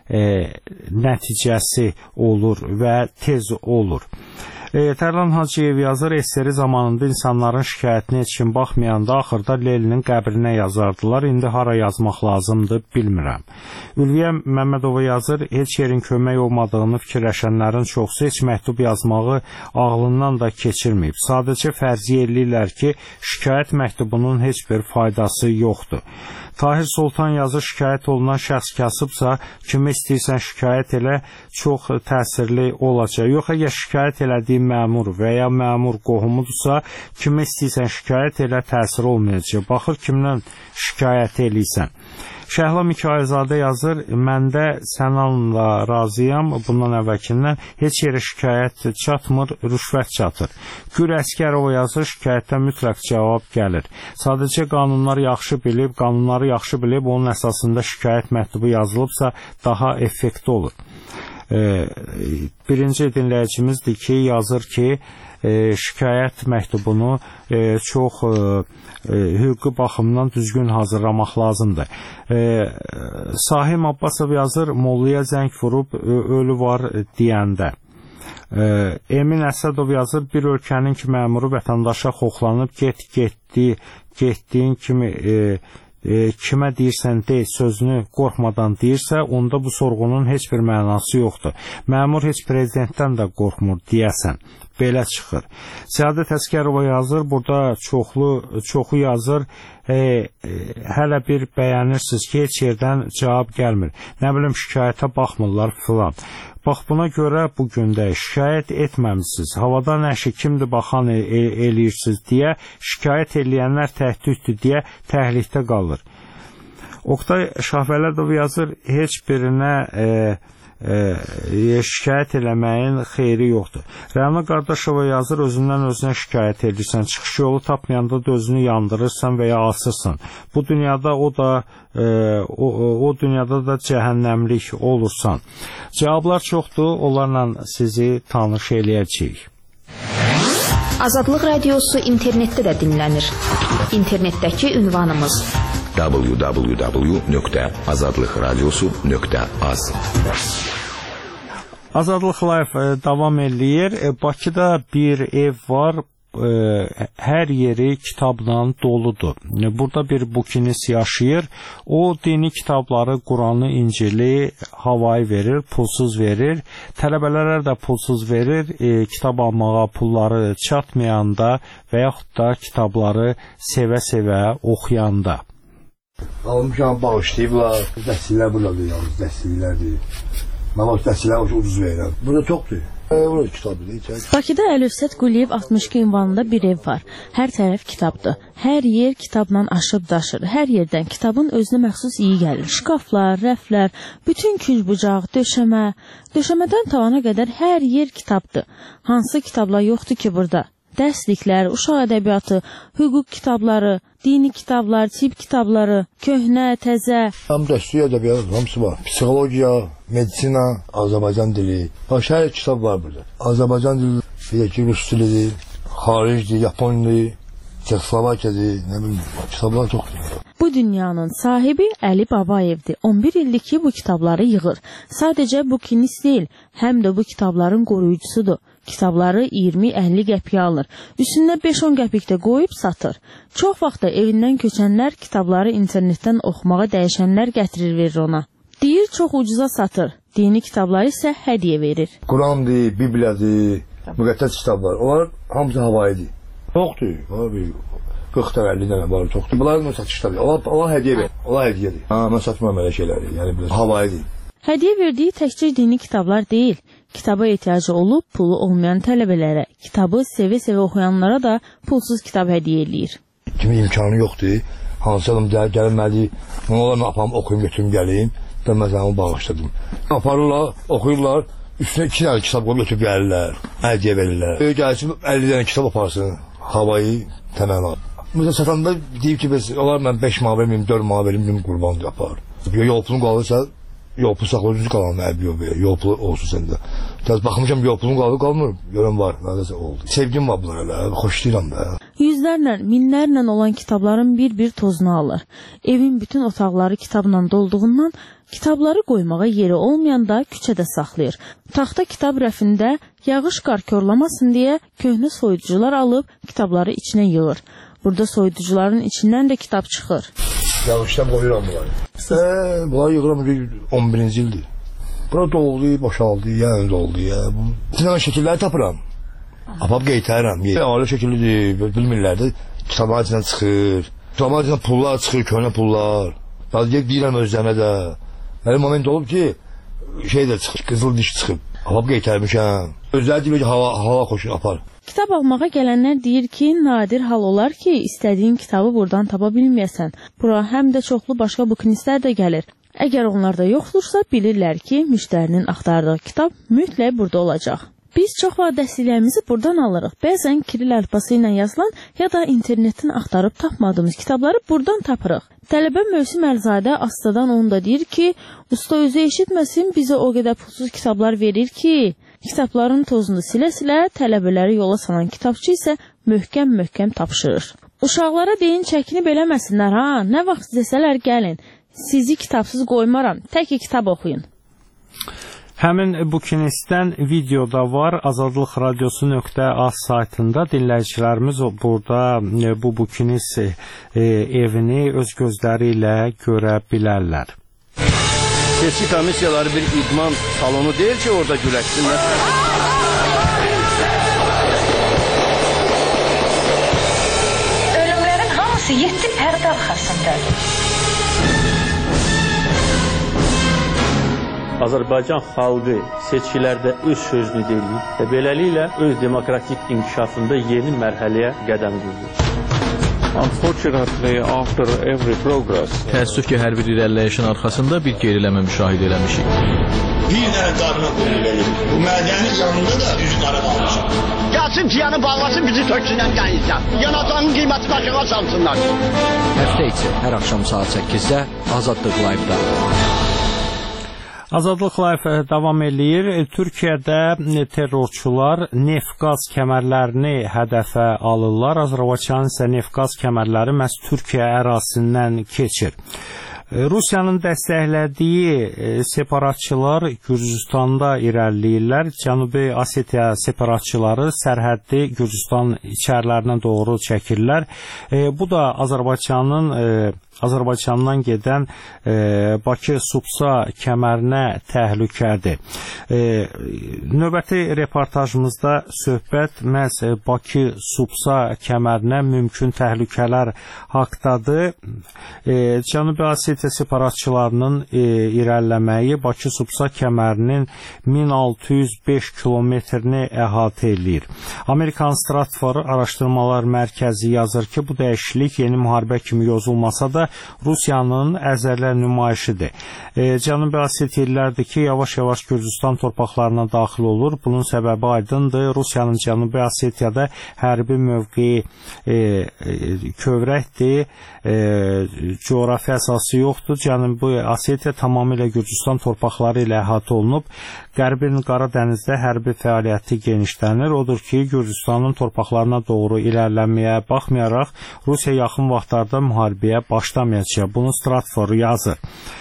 nəticəsi olur və tez olur. Tərlan Hacıyev yazır, SSR zamanında insanların şikayətini heç kim baxmayanda axırda Lelinin qəbrinə yazardılar. İndi hara yazmaq lazımdır, bilmirəm. Ülviyə Məmmədova yazır, heç yerin kömək olmadığını fikirləşənlərin çoxsu heç məktub yazmağı ağlından da keçirməyib. Sadəcə fərziyə eləyirlər ki, şikayət məktubunun heç bir faydası yoxdur. Tahir Sultan yazır, şikayət olunan şəxs kasıbsa, kimi istəyirsən şikayət elə, çox təsirli olacaq. Yox, əgər şikayət elədiyi məmur və ya məmur qohumudursa, kimi istəyirsən şikayət elə, təsir olmayacaq. Baxır, kimdən şikayət eləyirsən. Şəhla Mikailzadə yazır, məndə Sənanla razıyam, bundan əvvəlkindən heç yerə şikayət çatmır, rüşvət çatır. Gür Əskərova yazır, şikayətdən mütləq cavab gəlir. Sadəcə qanunları yaxşı bilib, onun əsasında şikayət məktubu yazılıbsa daha effektiv olur. Birinci dinləyicimizdir ki, yazır ki, şikayət məktubunu çox hüquqi baxımdan düzgün hazırlamaq lazımdır. Sahim Abbasov yazır, Mollaya zəng vurub ölü var deyəndə. Emin Əsədov yazır, bir ölkənin ki məmuru vətəndaşa xoxlanıb getdiyin kimi kimə deyirsən dey sözünü qorxmadan deyirsə, onda bu sorğunun heç bir mənası yoxdur. Məmur heç prezidentdən də qorxmur deyəsən. Belə çıxır. Səadət Əskərova yazır, burada çoxu yazır, hələ bir bəyənirsiniz ki, heç yerdən cavab gəlmir. Nə bilim, şikayətə baxmırlar filan. Bax, buna görə bu gündə şikayət etməmişsiniz. Havada nəşi kimdir baxan eləyirsiniz deyə, şikayət eləyənlər təhdüddür deyə təhlikdə qalır. Oqtay Şahvələdov yazır, heç birinə şikayət eləməyin xeyri yoxdur. Rəna Qardaşova yazır, özündən özünə şikayət edirsən, çıxış yolu tapmayanda da özünü yandırırsan və ya asırsan. Bu dünyada o dünyada da cəhənnəmlik olursan. Cavablar çoxdur, onlarla sizi tanış eləyəcəyik. Azadlıq Radiosu internetdə də dinlənir. İnternetdəki ünvanımız www.azadlıqradiosu.az. Azadlıq Live davam eləyir. Bakıda bir ev var, hər yeri kitabla doludur. Burada bir bukinist yaşayır. O dini kitabları, Quranı, İncili havayı verir, pulsuz verir. Tələbələrə də pulsuz verir. Kitab almağa pulları çatmayanda və yaxud da kitabları sevə-sevə oxuyanda. Almışam, bağışlayıblar. Dəstilər buradadır yalnız, dəstəklərdir. Mən o dəstələr ucuz verirəm. Burada çoxdur. Bakıda Əlövsət Quliyev 62 ünvanında bir ev var. Hər tərəf kitabdır. Hər yer kitabla aşıb daşır. Hər yerdən kitabın özünə məxsus iyi gəlir. Şkaflar, rəflər, bütün künc-bucaq, döşəmə. Döşəmədən tavana qədər hər yer kitabdır. Hansı kitablar yoxdur ki burada? dərsliklər, uşaq ədəbiyyatı, hüquq kitabları, dini kitablar, tibb kitabları, köhnə, təzə. Həm dərslik ədəbiyyat, hamısı var. Psixologiya, medisina, Azərbaycan dili. Başqa hər kitab var burada. Azərbaycan dili, bir ki, rus dilidir, xaricdir, Yapon dili, Çexoslovakiyadır, nə bilim, kitablar çoxdur. Bu dünyanın sahibi Əli Babayevdir. 11 ildir ki, bu kitabları yığır. Sadəcə bu kinis deyil, həm də bu kitabların qoruyucusudur. Kitabları 20-50 qəpiyə alır. Üstünə 5-10 qəpik də qoyub satır. Çox vaxt da evindən köçənlər kitabları internetdən oxumağa dəyişənlər gətirir verir ona. Deyir, çox ucuza satır. Dini kitabları isə hədiyyə verir. Qurandır, Bibliyadır, müqəddəs kitablar. Onlar hamısı havayıdır. Çoxdur. 40 dənə, 50 dənə var, çoxdur. Bunlar satışdadır. Allah hədiyyə verir. Allah hədiyyədir. Mən satmam elə şeyləri. Yəni biraz havayıdır. Hədiyyə verdiyi təkcə dini kitablar deyil. Kitaba ehtiyacı olub pulu olmayan tələbələrə, kitabı sevə-sevə oxuyanlara da pulsuz kitab hədiyyə eləyir. Kimi imkanı yoxdur. Hansı adam gəlməli, onlarla aparım, oxuyum, götürüm, gəleyim. Ben məsələn onu bağışladım. Aparırlar, oxuyurlar, üstünə 2 dənə kitab qoyub götürüb gəlirlər, hədiyyə verirlər. Gəlsin 50 dənə kitab aparsın, havayı təməl. Məsələn, satanda deyib ki, onlar mən 5 manat verməyim, 4 manat verim, qurban yapar. Yolpulun qalırsa, yolpul saxlayıcı qalan yolpul olsun səndə. Baxmışam, yolpulun qalmır, görən var, nəsə oldu. Sevgim var bunlara, xoşlayıram da. Yüzlərlə, minlərlə olan kitabların bir-bir tozunu alır. Evin bütün otaqları kitabla dolduğundan kitabları qoymağa yeri olmayanda küçədə saxlayır. Taxta kitab rəfində yağış qar körlamasın deyə köhnə soyuducular alıb kitabları içinə yığır. Burada soyuducuların içindən də kitab çıxır. Yağışdan qoyuram bunları. Bunları yığıram 11-ci ildir. Bura doldu, boşaldı, yəni doldu. Sinema şəkilləri tapıram. Apap qeytərirəm. Aile şəkillidir, bilmirlər də kitabların içindən çıxır. Kitabların içindən pullar çıxır, köhnə pullar. Deyirəm özlərinə də. Mənim moment olub ki, şey də çıxır, qızıl diş çıxıb. Apap qeytərmişəm. Özləri deyir ki, hava xoşu apar. Kitab almağa gələnlər deyir ki, nadir hal olar ki, istədiyin kitabı buradan tapa bilməyəsən. Bura həm də çoxlu başqa bukinistlər də gəlir. Əgər onlarda yoxdursa, bilirlər ki, müştərinin axtardığı kitab mütləq burada olacaq. Biz çox vaxt dərsliklərimizi buradan alırıq. Bəzən kiril əlifbası ilə yazılan ya da internetin axtarıb tapmadığımız kitabları buradan tapırıq. Tələbə Mövsüm Əlizadə astadan onu da deyir ki, usta özü eşitməsin, bizə o qədər pulsuz kitablar verir ki, kitabların tozunu silə-silə tələbələri yola salan kitabçı isə möhkəm-möhkəm tapşırır. Uşaqlara deyin çəkinib eləməsinlər, ha, nə vaxt desələr gəlin, sizi kitabsız qoymaram, tək kitab oxuyun. Həmin bukinistdən video da var. Azadlıq Radiosu.az saytında dinləyicilərimiz burada bu bukinist evini öz gözləri ilə görə bilərlər. Seçki komissiyaları bir idman salonu deyil ki, orada güləşsinlər. Ölümlərin hamısı 7 pərdə arxasındadır. Azərbaycan xalqı seçkilərdə öz sözünü deyir və beləliklə öz demokratik inkişafında yeni mərhələyə qədəm qoyur. Unfortunately, after every progress, təəssüf ki, hər bir irəliləyişin arxasında bir geriləmə müşahidə eləmişik. Bir dənə qarına qoyulur elim. Bu mədənin yanında da düz qara qalmışam. Gəlsin piyanı bağlasın, bizi töksünlər qənizdən. Yanacağın qiyməti başına salsınlar. Həftə içi hər axşam saat 8-də Azadlıq Live-da. Azadlıq Live davam eləyir. Türkiyədə terrorçular neft-qaz kəmərlərini hədəfə alırlar. Azərbaycanın isə neft-qaz kəmərləri məhz Türkiyə ərazisindən keçir. Rusiyanın dəstəklədiyi separatçılar Gürcüstanda irəliləyirlər. Cənubi Osetiya separatçıları sərhəddi Gürcüstan içərilərinə doğru çəkirlər. Bu da Azərbaycandan gedən Bakı-Supsa kəmərinə təhlükədir. Növbəti reportajımızda söhbət məhz Bakı-Supsa kəmərinə mümkün təhlükələr haqdadır. Cənubi Osetiya separatçılarının irəliləməyi Bakı-Supsa kəmərinin 1605 kilometrini əhatə eləyir. Amerikan Stratfor Araşdırmalar Mərkəzi yazır ki, bu dəyişiklik yeni müharibə kimi yozulmasa da da Rusiyanın əzələ nümayişidir. Cənubi Osetiya illərdir ki, yavaş-yavaş Gürcüstan torpaqlarına daxil olur. Bunun səbəbi aydındır. Rusiyanın Cənubi Osetiyada hərbi mövqeyi kövrəkdir, coğrafi əsası yoxdur. Cənubi Osetiya tamamilə Gürcüstan torpaqları ilə əhatə olunub. Qərbin Qara Dənizdə hərbi fəaliyyəti genişlənir. Odur ki, Gürcüstanın torpaqlarına doğru irəliləməyə baxmayaraq, Rusiya yaxın vaxtlarda müharibəyə başlamayacaq. Bunu Stratfor yazır.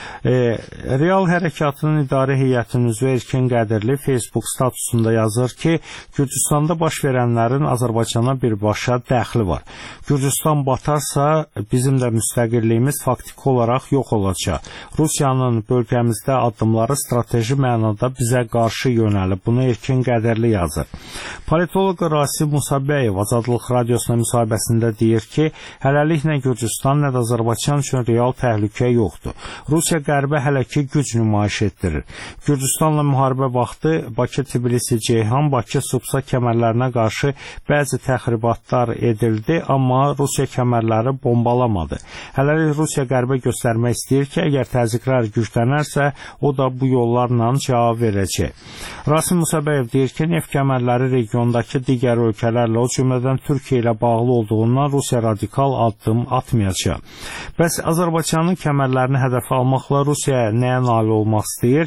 Real Hərəkatının İdarə Heyətinin üzvü Erkin Qədirli Facebook statusunda yazır ki, Gürcüstanda baş verənlərin Azərbaycana birbaşa dəxli var. Gürcüstan batarsa, bizim də müstəqilliyimiz faktiki olaraq yox olacaq. Rusiyanın bölgəmizdə addımları strateji mənada bizə qarşı yönəlib. Bunu Erkin Qədirli yazır. Politoloq Rasim Musabbəyev Azadlıq Radiosuna müsahibəsində deyir ki, hələlik nə Gürcüstan, nə də Azərbaycan üçün real təhlükə yoxdur. Rusiya qərbə hələ ki güc nümayiş etdirir. Gürcüstanla müharibə vaxtı Bakı-Tbilisi-Ceyhan, Bakı-Supsa kəmərlərinə qarşı bəzi təxribatlar edildi, amma Rusiya kəmərləri bombalamadı. Hələlik Rusiya qərbə göstərmək istəyir ki, əgər təzyiqlər güclənərsə, o da bu yollarla cavab verəcək. Rasim Musabbəyev deyir ki, neft kəmərləri regiondakı digər ölkələrlə, o cümlədən Türkiyə ilə bağlı olduğundan Rusiya radikal addım atmayacaq. Bəs Azərbaycanın kəmərlərini hədəfə almaqla Rusiya nəyə nail olmaq istəyir?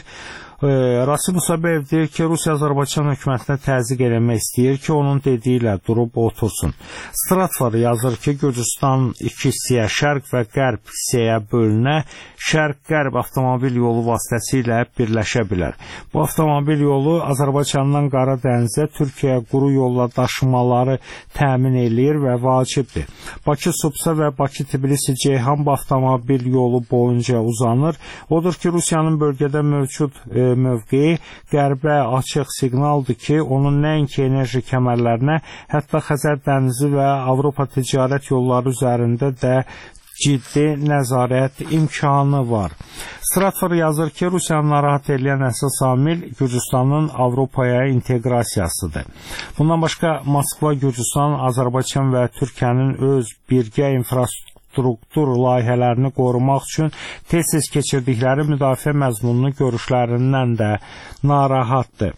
Rasim Musabbəyev deyir ki, Rusiya Azərbaycan hökumətinə təzyiq eləmək istəyir ki, onun dediyi ilə durub otursun. Stratfor yazır ki, Gürcüstan iki hissəyə, şərq və qərb hissəyə bölünə, şərq-qərb avtomobil yolu vasitəsilə birləşə bilər. Bu avtomobil yolu Azərbaycandan Qara Dənizə, Türkiyəyə quru yolla daşımaları təmin eləyir və vacibdir. Bakı-Supsa və Bakı-Tbilisi-Ceyhan bu avtomobil yolu boyunca uzanır. Odur ki, Rusiyanın bölgədə mövcud mövqeyi qərbə açıq siqnaldır ki, onun nəinki enerji kəmərlərinə, hətta Xəzər dənizi və Avropa ticarət yolları üzərində də ciddi nəzarət imkanı var. Stratfor yazır ki, Rusiyanı narahat edən əsas amil Gürcüstanın Avropaya inteqrasiyasıdır. Bundan başqa Moskva, Gürcüstan, Azərbaycan və Türkiyənin öz birgə infrastruktur layihələrini qorumaq üçün tez-tez keçirdikləri müdafiə məzmunlu görüşlərindən də narahatdır.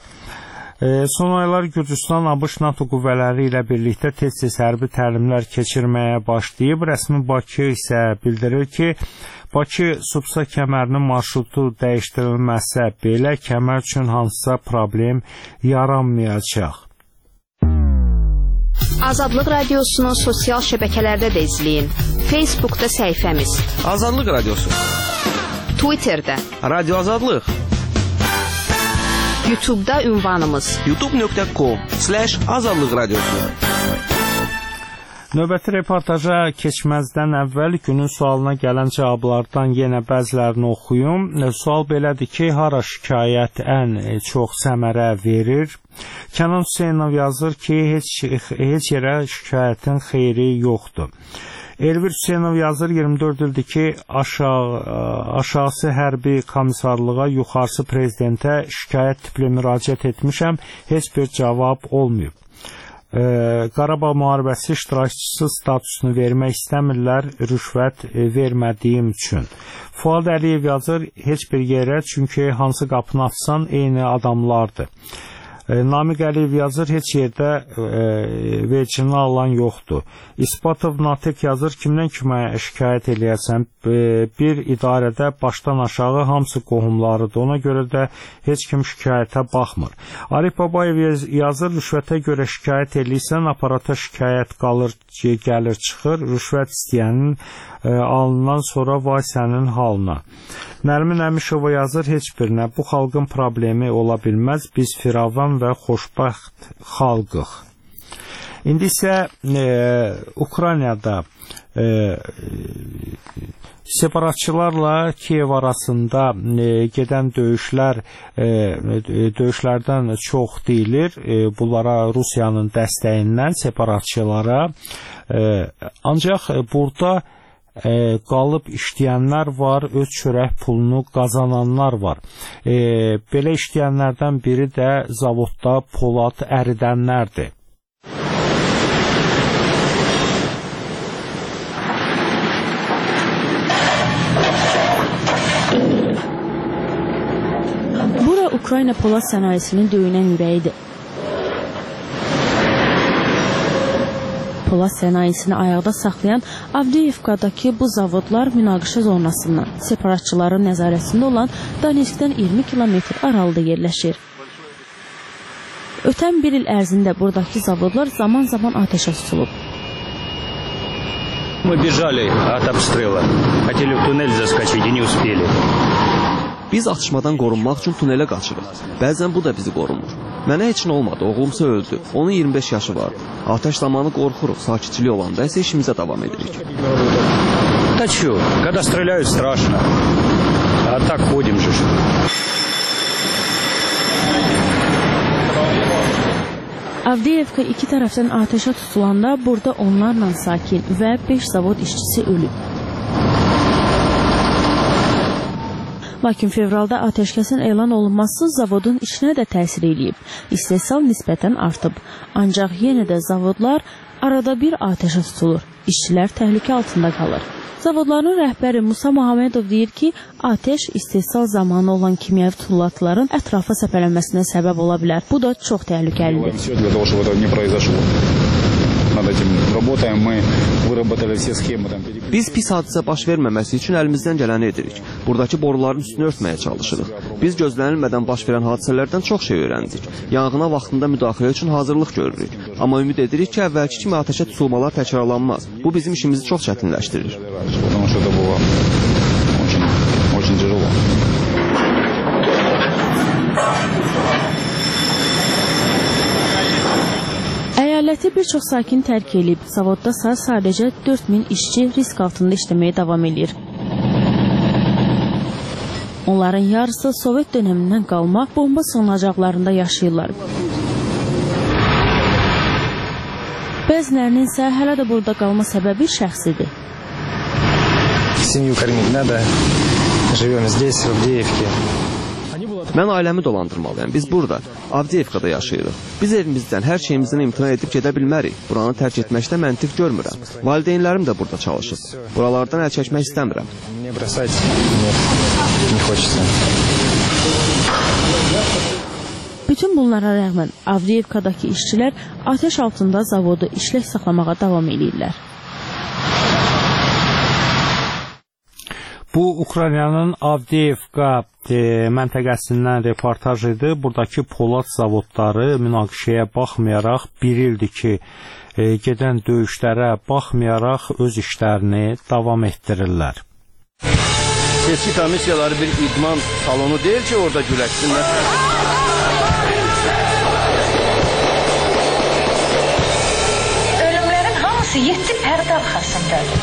Son aylar Gürcüstan ABŞ NATO qüvvələri ilə birlikdə tez-tez hərbi təlimlər keçirməyə başlayıb. Rəsmi Bakı isə bildirir ki, Bakı-Supsa kəmərinin marşrutu dəyişdirilməsə belə kəmər üçün hansısa problem yaranmayacaq. Azadlıq Radiosunu sosial şəbəkələrdə də izləyin. Facebookda səhifəmiz Azadlıq Radiosu, Twitterdə Radio Azadlıq, YouTube'da ünvanımız youtube.com/Azadlıq Radiosu. Növbəti reportaja keçməzdən əvvəl günün sualına gələn cavablardan yenə bəzilərini oxuyum. Sual belədir ki, hara şikayət ən çox səmərə verir? Kənan Hüseynov yazır ki, heç yerə şikayətin xeyri yoxdur. Elvir Hüseynov yazır, 24 ildir ki, aşağısı hərbi komissarlığa, yuxarısı prezidentə şikayət tipli müraciət etmişəm, heç bir cavab olmayıb. Qarabağ müharibəsi iştirakçısı statusunu vermək istəmirlər rüşvət vermədiyim üçün. Fuad Əliyev yazır, heç bir yerə, çünki hansı qapını açsan eyni adamlardır. Namiq Əliyev yazır, heç yerdə vecinə alan yoxdur. İsbatov Natek yazır, kimdən kimə şikayət eləyərsən, bir idarədə başdan aşağı hamısı qohumlarıdır, ona görə də heç kim şikayətə baxmır. Arif Babayev yazır, rüşvətə görə şikayət eləyirsən, aparata şikayət gəlir çıxır, rüşvət istəyənin alından sonra vay sənin halına. Nərmin Əmişova yazır, heç birinə, bu xalqın problemi ola bilməz, biz firavan və xoşbəxt xalqıq. İndi isə Ukraynada separatçılarla Kiyev arasında gedən döyüşlərdən çox deyilir. Bunlara Rusiyanın dəstəyindən separatçılara. Ancaq burada qalıb işləyənlər var, öz çörək pulunu qazananlar var. Belə işləyənlərdən biri də zavodda polad əridənlərdir. Ukrayna polad sənayesinin döyünən ürəyidir. Polad sənayesini ayaqda saxlayan Avdiyevkadakı bu zavodlar münaqişə zonasından, separatçıların nəzarətində olan Donetskdən 20 kilometr aralıda yerləşir. Ötən bir il ərzində buradakı zavodlar zaman-zaman atəşə tutulub. Мы бежали от обстрела. Хотели в туннель заскочить и не успели. Biz atışmadan qorunmaq üçün tunelə qaçırıq. Bəzən bu da bizi qorumur. Mənə heç nə olmadı, oğlumsa öldü. Onun 25 yaşı vardı. Atəş zamanı qorxuruq, sakitçilik olanda isə işimizə davam edirik. Да чё, когда стреляют, страшно. А так ходим же. Avdiyevka iki tərəfdən atəşə tutulanda burada onlarla sakin və 5 zavod işçisi ölüb. Lakin fevralda atəşkəsin elan olunması zavodun işinə də təsir edib. İstehsal nisbətən artıb. Ancaq yenə də zavodlar arada bir atəşə tutulur. İşçilər təhlükə altında qalır. Zavodların rəhbəri Musa Muhammedov deyir ki, atəş istehsal zamanı olan kimyəvi tullatıların ətrafa səpələnməsinə səbəb ola bilər. Bu da çox təhlükəlidir. Biz pis hadisə baş verməməsi üçün əlimizdən gələni edirik. Buradakı boruların üstünü örtməyə çalışırıq. Biz gözlənilmədən baş verən hadisələrdən çox şey öyrəndik. Yanğına vaxtında müdaxilə üçün hazırlıq görürük. Amma ümid edirik ki, əvvəlki kimi atəşə tutulmalar təkrarlanmaz. Bu bizim işimizi çox çətinləşdirir. Əyaləti bir çox sakin tərk edib, zavodda sadəcə 4000 işçi risk altında işləməyə davam edir. Onların yarısı Sovet dönəmindən qalma bomba sığınacaqlarında yaşayırlar. Bəzilərinin isə hələ də burada qalma səbəbi şəxsidir. Семью кормить надо. Живем здесь, в Авдеевке. Mən ailəmi dolandırmalıyam. Biz burada, Avdiyevkada yaşayırıq. Biz evimizdən, hər şeyimizdən imtina edib gedə bilmərik. Buranı tərk etməkdə məntiq görmürəm. Valideynlərim də burada çalışıb. Buralardan əl çəkmək istəmirəm. Bütün bunlara rəğmən Avdiyevkadakı işçilər atəş altında zavodu işlək saxlamağa davam edirlər. Bu, Ukraynanın Avdiyevka məntəqəsindən reportaj idi. Buradakı polad zavodları münaqişəyə baxmayaraq bir ildir ki, gedən döyüşlərə baxmayaraq öz işlərini davam etdirirlər. Seçki komissiyaları bir idman salonu deyil ki, orada güləşsinlər. Ölümlərin hamısı 7 pərdə arxasındadır.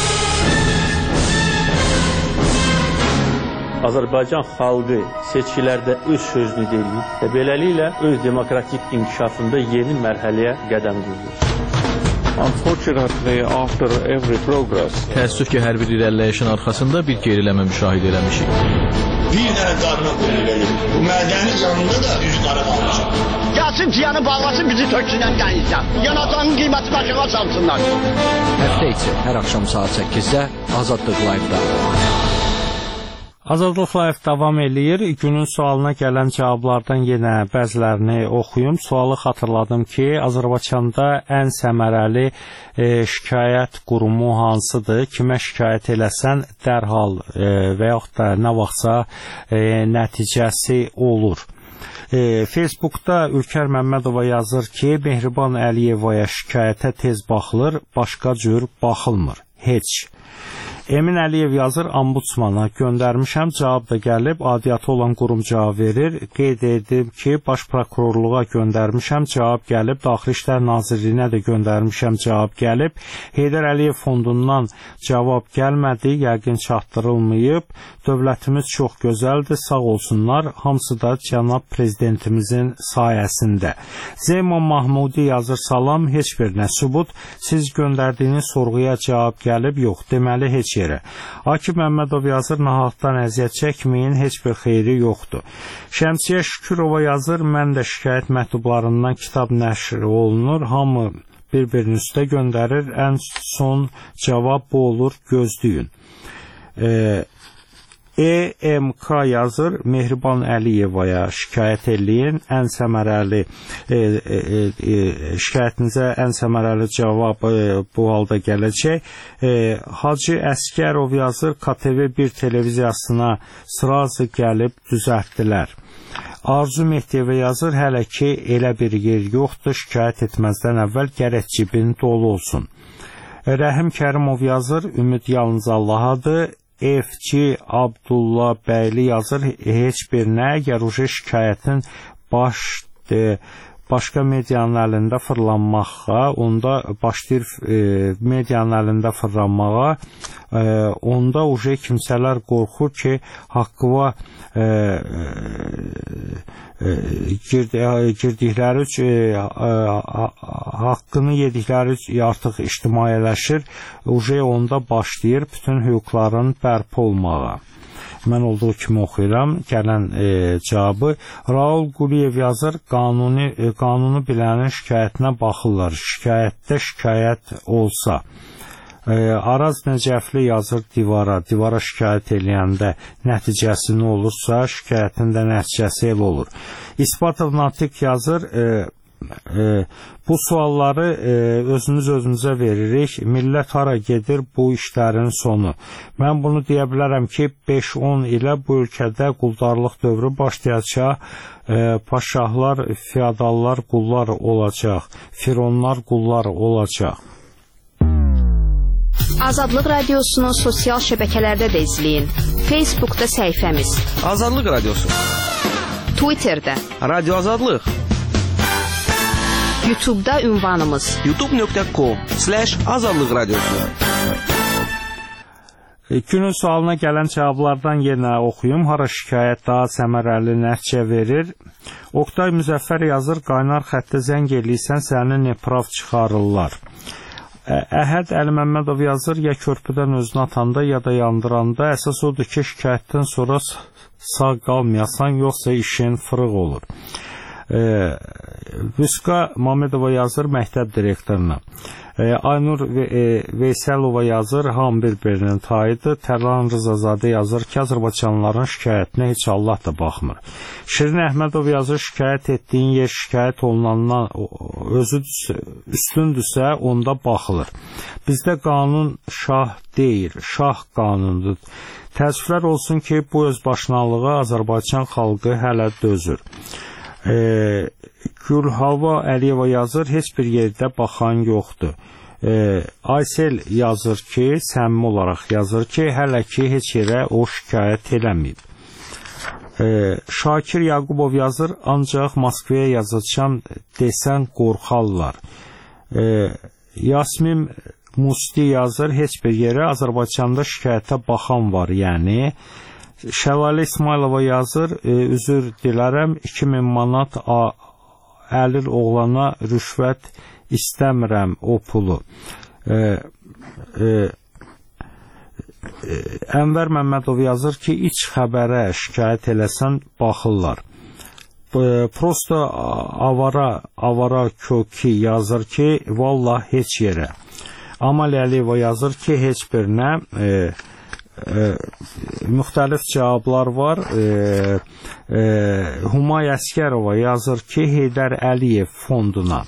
Azərbaycan xalqı seçkilərdə öz sözünü deyir və beləliklə öz demokratik inkişafında yeni mərhələyə qədəm qoyur. Unfortunately, after every progress, təəssüf ki, hər bir irəliləyişin arxasında bir geriləmə müşahidə eləmişik. Bir dənə qarına qoyun verir. Bu mədənin yanında da üz qara qalmışam. Gəlsin ciyanı bağlasın, bizi töksünən qənizdən. Yanatanın qiyməti başına salsınlar. Həftə içi hər axşam saat 8-də Azadlıq Live-da. Azadlıq Live davam eləyir. Günün sualına gələn cavablardan yenə bəzilərini oxuyum. Sualı xatırladım ki, Azərbaycanda ən səmərəli şikayət qurumu hansıdır? Kimə şikayət eləsən dərhal və yaxud da nə vaxtsa nəticəsi olur. Facebookda Ülkər Məmmədova yazır ki, Mehriban Əliyevaya şikayətə tez baxılır, başqa cür baxılmır. Heç. Emin Əliyev yazır, ombudsmana göndərmişəm, cavab da gəlib, adiyyatı olan qurum cavab verir. Qeyd edim ki, baş prokurorluğa göndərmişəm, cavab gəlib, Daxili İşlər Nazirliyinə də göndərmişəm, cavab gəlib. Heydər Əliyev fondundan cavab gəlmədi, yəqin çatdırılmayıb. Dövlətimiz çox gözəldir, sağ olsunlar, hamısı da cənab prezidentimizin sayəsində. Zeymon Mahmudi yazır, salam, heç bir nə sübut, siz göndərdiyiniz sorğuya cavab gəlib, yox, deməli heç yerə. Akif Məmmədov yazır, nahaqdan əziyyət çəkməyin, heç bir xeyri yoxdur. Şəmsiyə Şükürova yazır, mən də şikayət məktublarından kitab nəşr olunur, hamı bir-birinin üstə göndərir, ən son cavab bu olur, gözləyin. EMK yazır, Mehriban Əliyevaya şikayət eləyin, ən səmərəli şikayətinizə ən səmərəli cavab bu halda gələcək. Hacı Əskərov yazır, KTV1 televiziyasına sırası gəlib düzəltdilər. Arzu Mehdiyevə yazır, hələ ki elə bir yer yoxdur, şikayət etməzdən əvvəl gərək cibin dolu olsun. Rəhim Kərimov yazır, ümid yalnız Allahadır. FG Abdullah Bəyli yazır, heç bir nə, əgər şikayətin başqa medianın əlində fırlanmağa, onda başlayır medianın əlində fırlanmağa, onda kimsələr qorxur ki, girdikləri haqqını yedikləri artıq ictimailəşir, onda başlayır bütün hüquqların bərpa olmağa. Mən olduğu kimi oxuyuram. Gələn cavabı Raul Quliyev yazır, qanunu bilənin şikayətinə baxırlar. Şikayətdə şikayət olsa. Araz Nəcəfli yazır divara şikayət eləyəndə nəticəsi nə olursa, şikayətin də nəticəsi el olur. İsbatov Natiq yazır, bu sualları özümüzə veririk. Millət hara gedir bu işlərin sonu. Mən bunu deyə bilərəm ki, 5-10 ilə bu ölkədə quldarlıq dövrü başlayacaq. Paşahlar, feodallar qullar olacaq. Fironlar qullar olacaq. Azadlıq Radiosunu sosial şəbəkələrdə də izləyin. Facebookda səhifəmiz Azadlıq Radiosu, Twitterdə Radio Azadlıq, YouTube'da ünvanımız youtube.com/Azadlıq Radiosu. Günün sualına gələn cavablardan yenə oxuyum. Hara şikayət daha səmərəli nəticə verir? Oqtay Müzəffər yazır, qaynar xəttə zəng eləyirsən, səni neprav çıxarırlar. Əhəd Əliməmmədov yazır, ya körpüdən özünü atanda, ya da yandıranda, əsas odur ki, şikayətdən sonra sağ qalmayasan, yoxsa işin fırıq olur. Vüska Mamedova yazır, məktəb direktoruna. Aynur Veysəlova yazır, hamı bir-birinin tayıdır. Tərlan Rızazadə yazır ki, Azərbaycanlıların şikayətinə heç Allah da baxmır. Şirin Əhmədov yazır, şikayət etdiyin yer şikayət olunandan özü üstündürsə, onda baxılır. Bizdə qanun şah deyil, şah qanundur. Təəssüflər olsun ki, bu özbaşınalığa Azərbaycan xalqı hələ dözür. Gülhava Əliyeva yazır, heç bir yerdə baxan yoxdur. Aysel yazır ki, səmimi olaraq yazır ki, hələ ki heç yerə o şikayət eləməyib. Şakir Yaqubov yazır, ancaq Moskvaya yazacağam desən qorxarlar. Yasmin Musti yazır, heç bir yerə Azərbaycanda şikayətə baxan var, yəni. Şəlalə İsmailova yazır, üzr dilərəm, 2000 manat əlil oğlana rüşvət istəmirəm o pulu. Ənvər Məmmədov yazır ki, iç xəbərə şikayət eləsən baxırlar. Prosto avara köki yazır ki, vallah heç yerə. Amal Əliyeva yazır ki, heç bir nə. Müxtəlif cavablar var. Humay Əskərova yazır ki, Heydər Əliyev fonduna.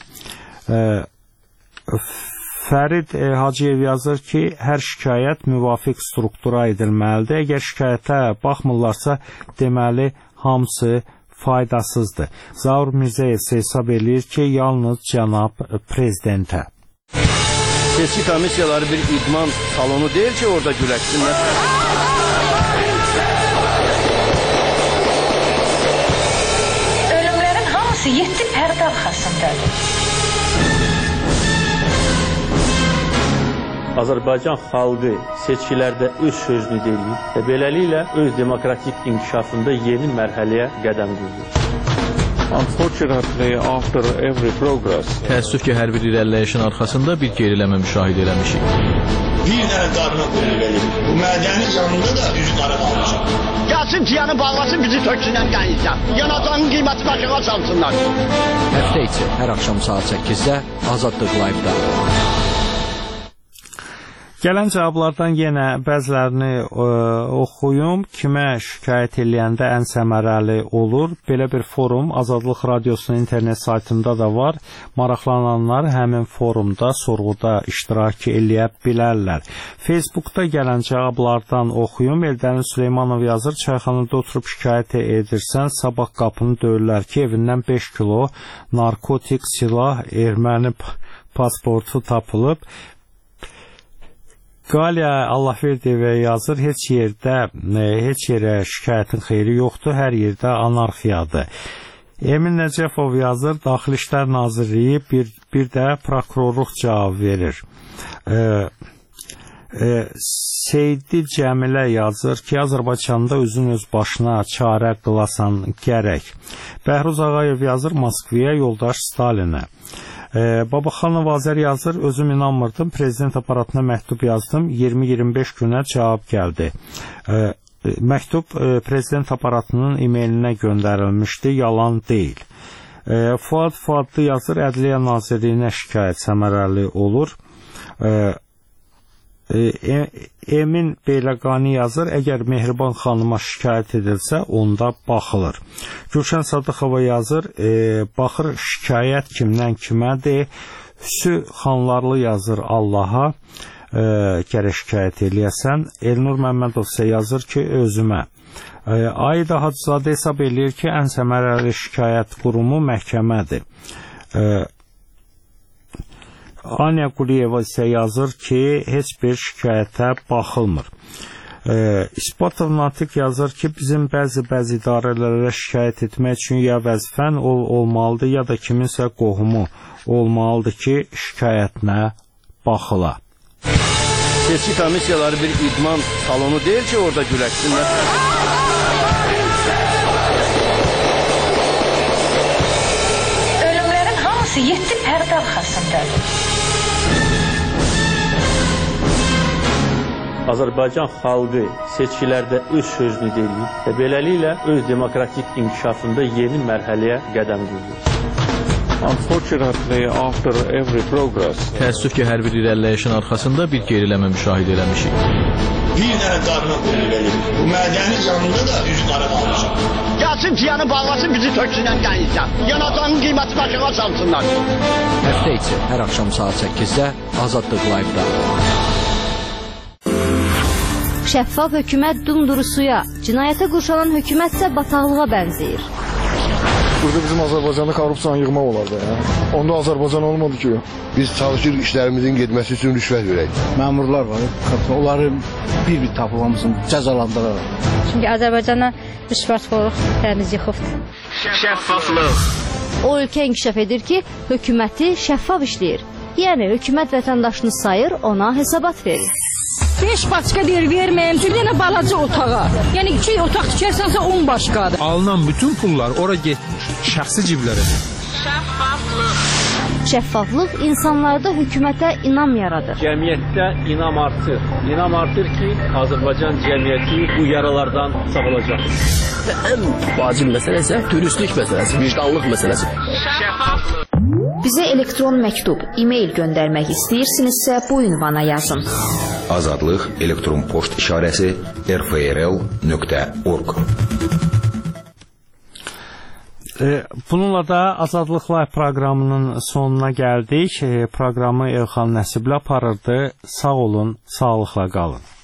Fərid Hacıyev yazır ki, hər şikayət müvafiq struktura edilməlidir. Əgər şikayətə baxmırlarsa, deməli hamısı faydasızdır. Zaur Mirzəyev hesab eləyir ki, yalnız cənab prezidentə. Seçki komissiyaları bir idman salonu deyil ki, orada güləşsinlər. Ölümlərin hamısı 7 pərdə arxasındadır. Azərbaycan xalqı seçkilərdə öz sözünü deyir və beləliklə öz demokratik inkişafında yeni mərhələyə qədəm qoyur. Təəssüf ki, hər bir irəliləyişin arxasında bir geriləmə müşahidə eləmişik. Bir dənə qarına qoyulub eləyir. Bu mədənin yanında da üzü qara qalmışıq. Gəlsin tiyanı bağlasın, bizi töksünən qənizdən. Yanacağın qiyməti başına çalsınlar. Həftə içi hər axşam saat 8-də Azadlıq Live-da. Gələn cavablardan yenə bəzilərini oxuyum. Kimə şikayət eləyəndə ən səmərəli olur? Belə bir forum Azadlıq Radiosunun internet saytında da var. Maraqlananlar həmin forumda sorğuda iştirak eləyə bilərlər. Facebookda gələn cavablardan oxuyum. Eldəniz Süleymanov yazır, çayxanada oturub şikayət edirsən, sabah qapını döyürlər ki, evindən 5 kilo narkotik, silah, erməni pasportu tapılıb. Qaliya Allahverdiyeva yazır, heç yerə şikayətin xeyri yoxdur, hər yerdə anarxiyadır. Emin Nəcəfov yazır, Daxili İşlər Nazirliyi bir də prokurorluq cavab verir. Seydi Cəmilə yazır ki, Azərbaycanda özün öz başına çarə qılasan gərək. Bəhruz Ağayev yazır, Moskvaya, yoldaş Stalinə. Babaxanov Azər yazır, özüm inanmırdım, prezident aparatına məktub yazdım, 20-25 günə cavab gəldi. Məktub prezident aparatının e-mailinə göndərilmişdi, yalan deyil. Fuadlı yazır, Ədliyyə Nazirliyinə şikayət səmərəli olur. Emin Beyləqani yazır, əgər Mehriban xanıma şikayət edilsə, onda baxılır. Gülşən Sadıqova yazır, baxır şikayət kimdən kimədir. Hüsü Xanlarlı yazır, Allaha gərək şikayət eləyəsən. Elnur Məmmədov isə yazır ki, özümə. Aida Hacızadə hesab eləyir ki, ən səmərəli şikayət qurumu məhkəmədir. Anya Quliyeva isə yazır ki, heç bir şikayətə baxılmır. İsbatov Natiq yazır ki, bizim bəzi idarələrə şikayət etmək üçün ya vəzifən olmalıdır, ya da kiminsə qohumu olmalıdır ki, şikayətinə baxıla. Seçki komissiyaları bir idman salonu deyil ki, orada güləşsinlər. Ölümlərin hamısı 7 pərdə arxasındadır. Azərbaycan xalqı seçkilərdə öz sözünü deyir və beləliklə öz demokratik inkişafında yeni mərhələyə qədəm qoyur. Unfortunately, after every progress, təəssüf ki, hər bir irəliləyişin arxasında bir geriləmə müşahidə eləmişik. Bir dənə qarına qulluq edir. Bu mədəni canında da üzqara qalmışam. Gəlsin tiyanı bağlasın, bizi töksünən qəyinsən. Yanacağının qiyməti başına çalsınlar. Həftə içi hər axşam saat 8-də Azadlıq Live-da. Şəffaf hökumət dumduru suya, cinayətə qurşanan hökumətsə bataqlığa bənzəyir. Burada bizim Azərbaycanda korrupsiyanı yığmaq olardı. Onda Azərbaycan olmadı ki. Biz çalışırıq işlərimizin getməsi üçün rüşvət verək. Məmurlar var, onları bir tapıb hamısını cəzalandıraraq. Çünki Azərbaycandan rüşvətxorluq təmiz yıxıbdır. Şəffaflıq. O ölkə inkişaf edir ki, hökuməti şəffaf işləyir. Yəni, hökumət vətəndaşını sayır, ona hesabat verir. 5 başqa deyir verməyim, bir dənə balaca otağa. Yəni 2 otaq tikərsənsə 10 başqadır. Alınan bütün pullar ora getmir, şəxsi ciblərə. Şəffaflıq. Şəffaflıq insanlarda hökumətə inam yaradır. Cəmiyyətdə inam artır. İnam artır ki, Azərbaycan cəmiyyəti bu yaralardan sağalacaq. Ən vacib məsələ isə dürüstlük məsələsi, vicdanlıq məsələsi. Şəffaflıq. Bizə elektron məktub, e-mail göndərmək istəyirsinizsə bu ünvana yazın. Azadlıq elektron poçt işarəsi rfrl.org. Bununla da Azadlıq Live proqramının sonuna gəldik. Proqramı Elxan Nəsiblə aparırdı. Sağ olun, sağlıqla qalın.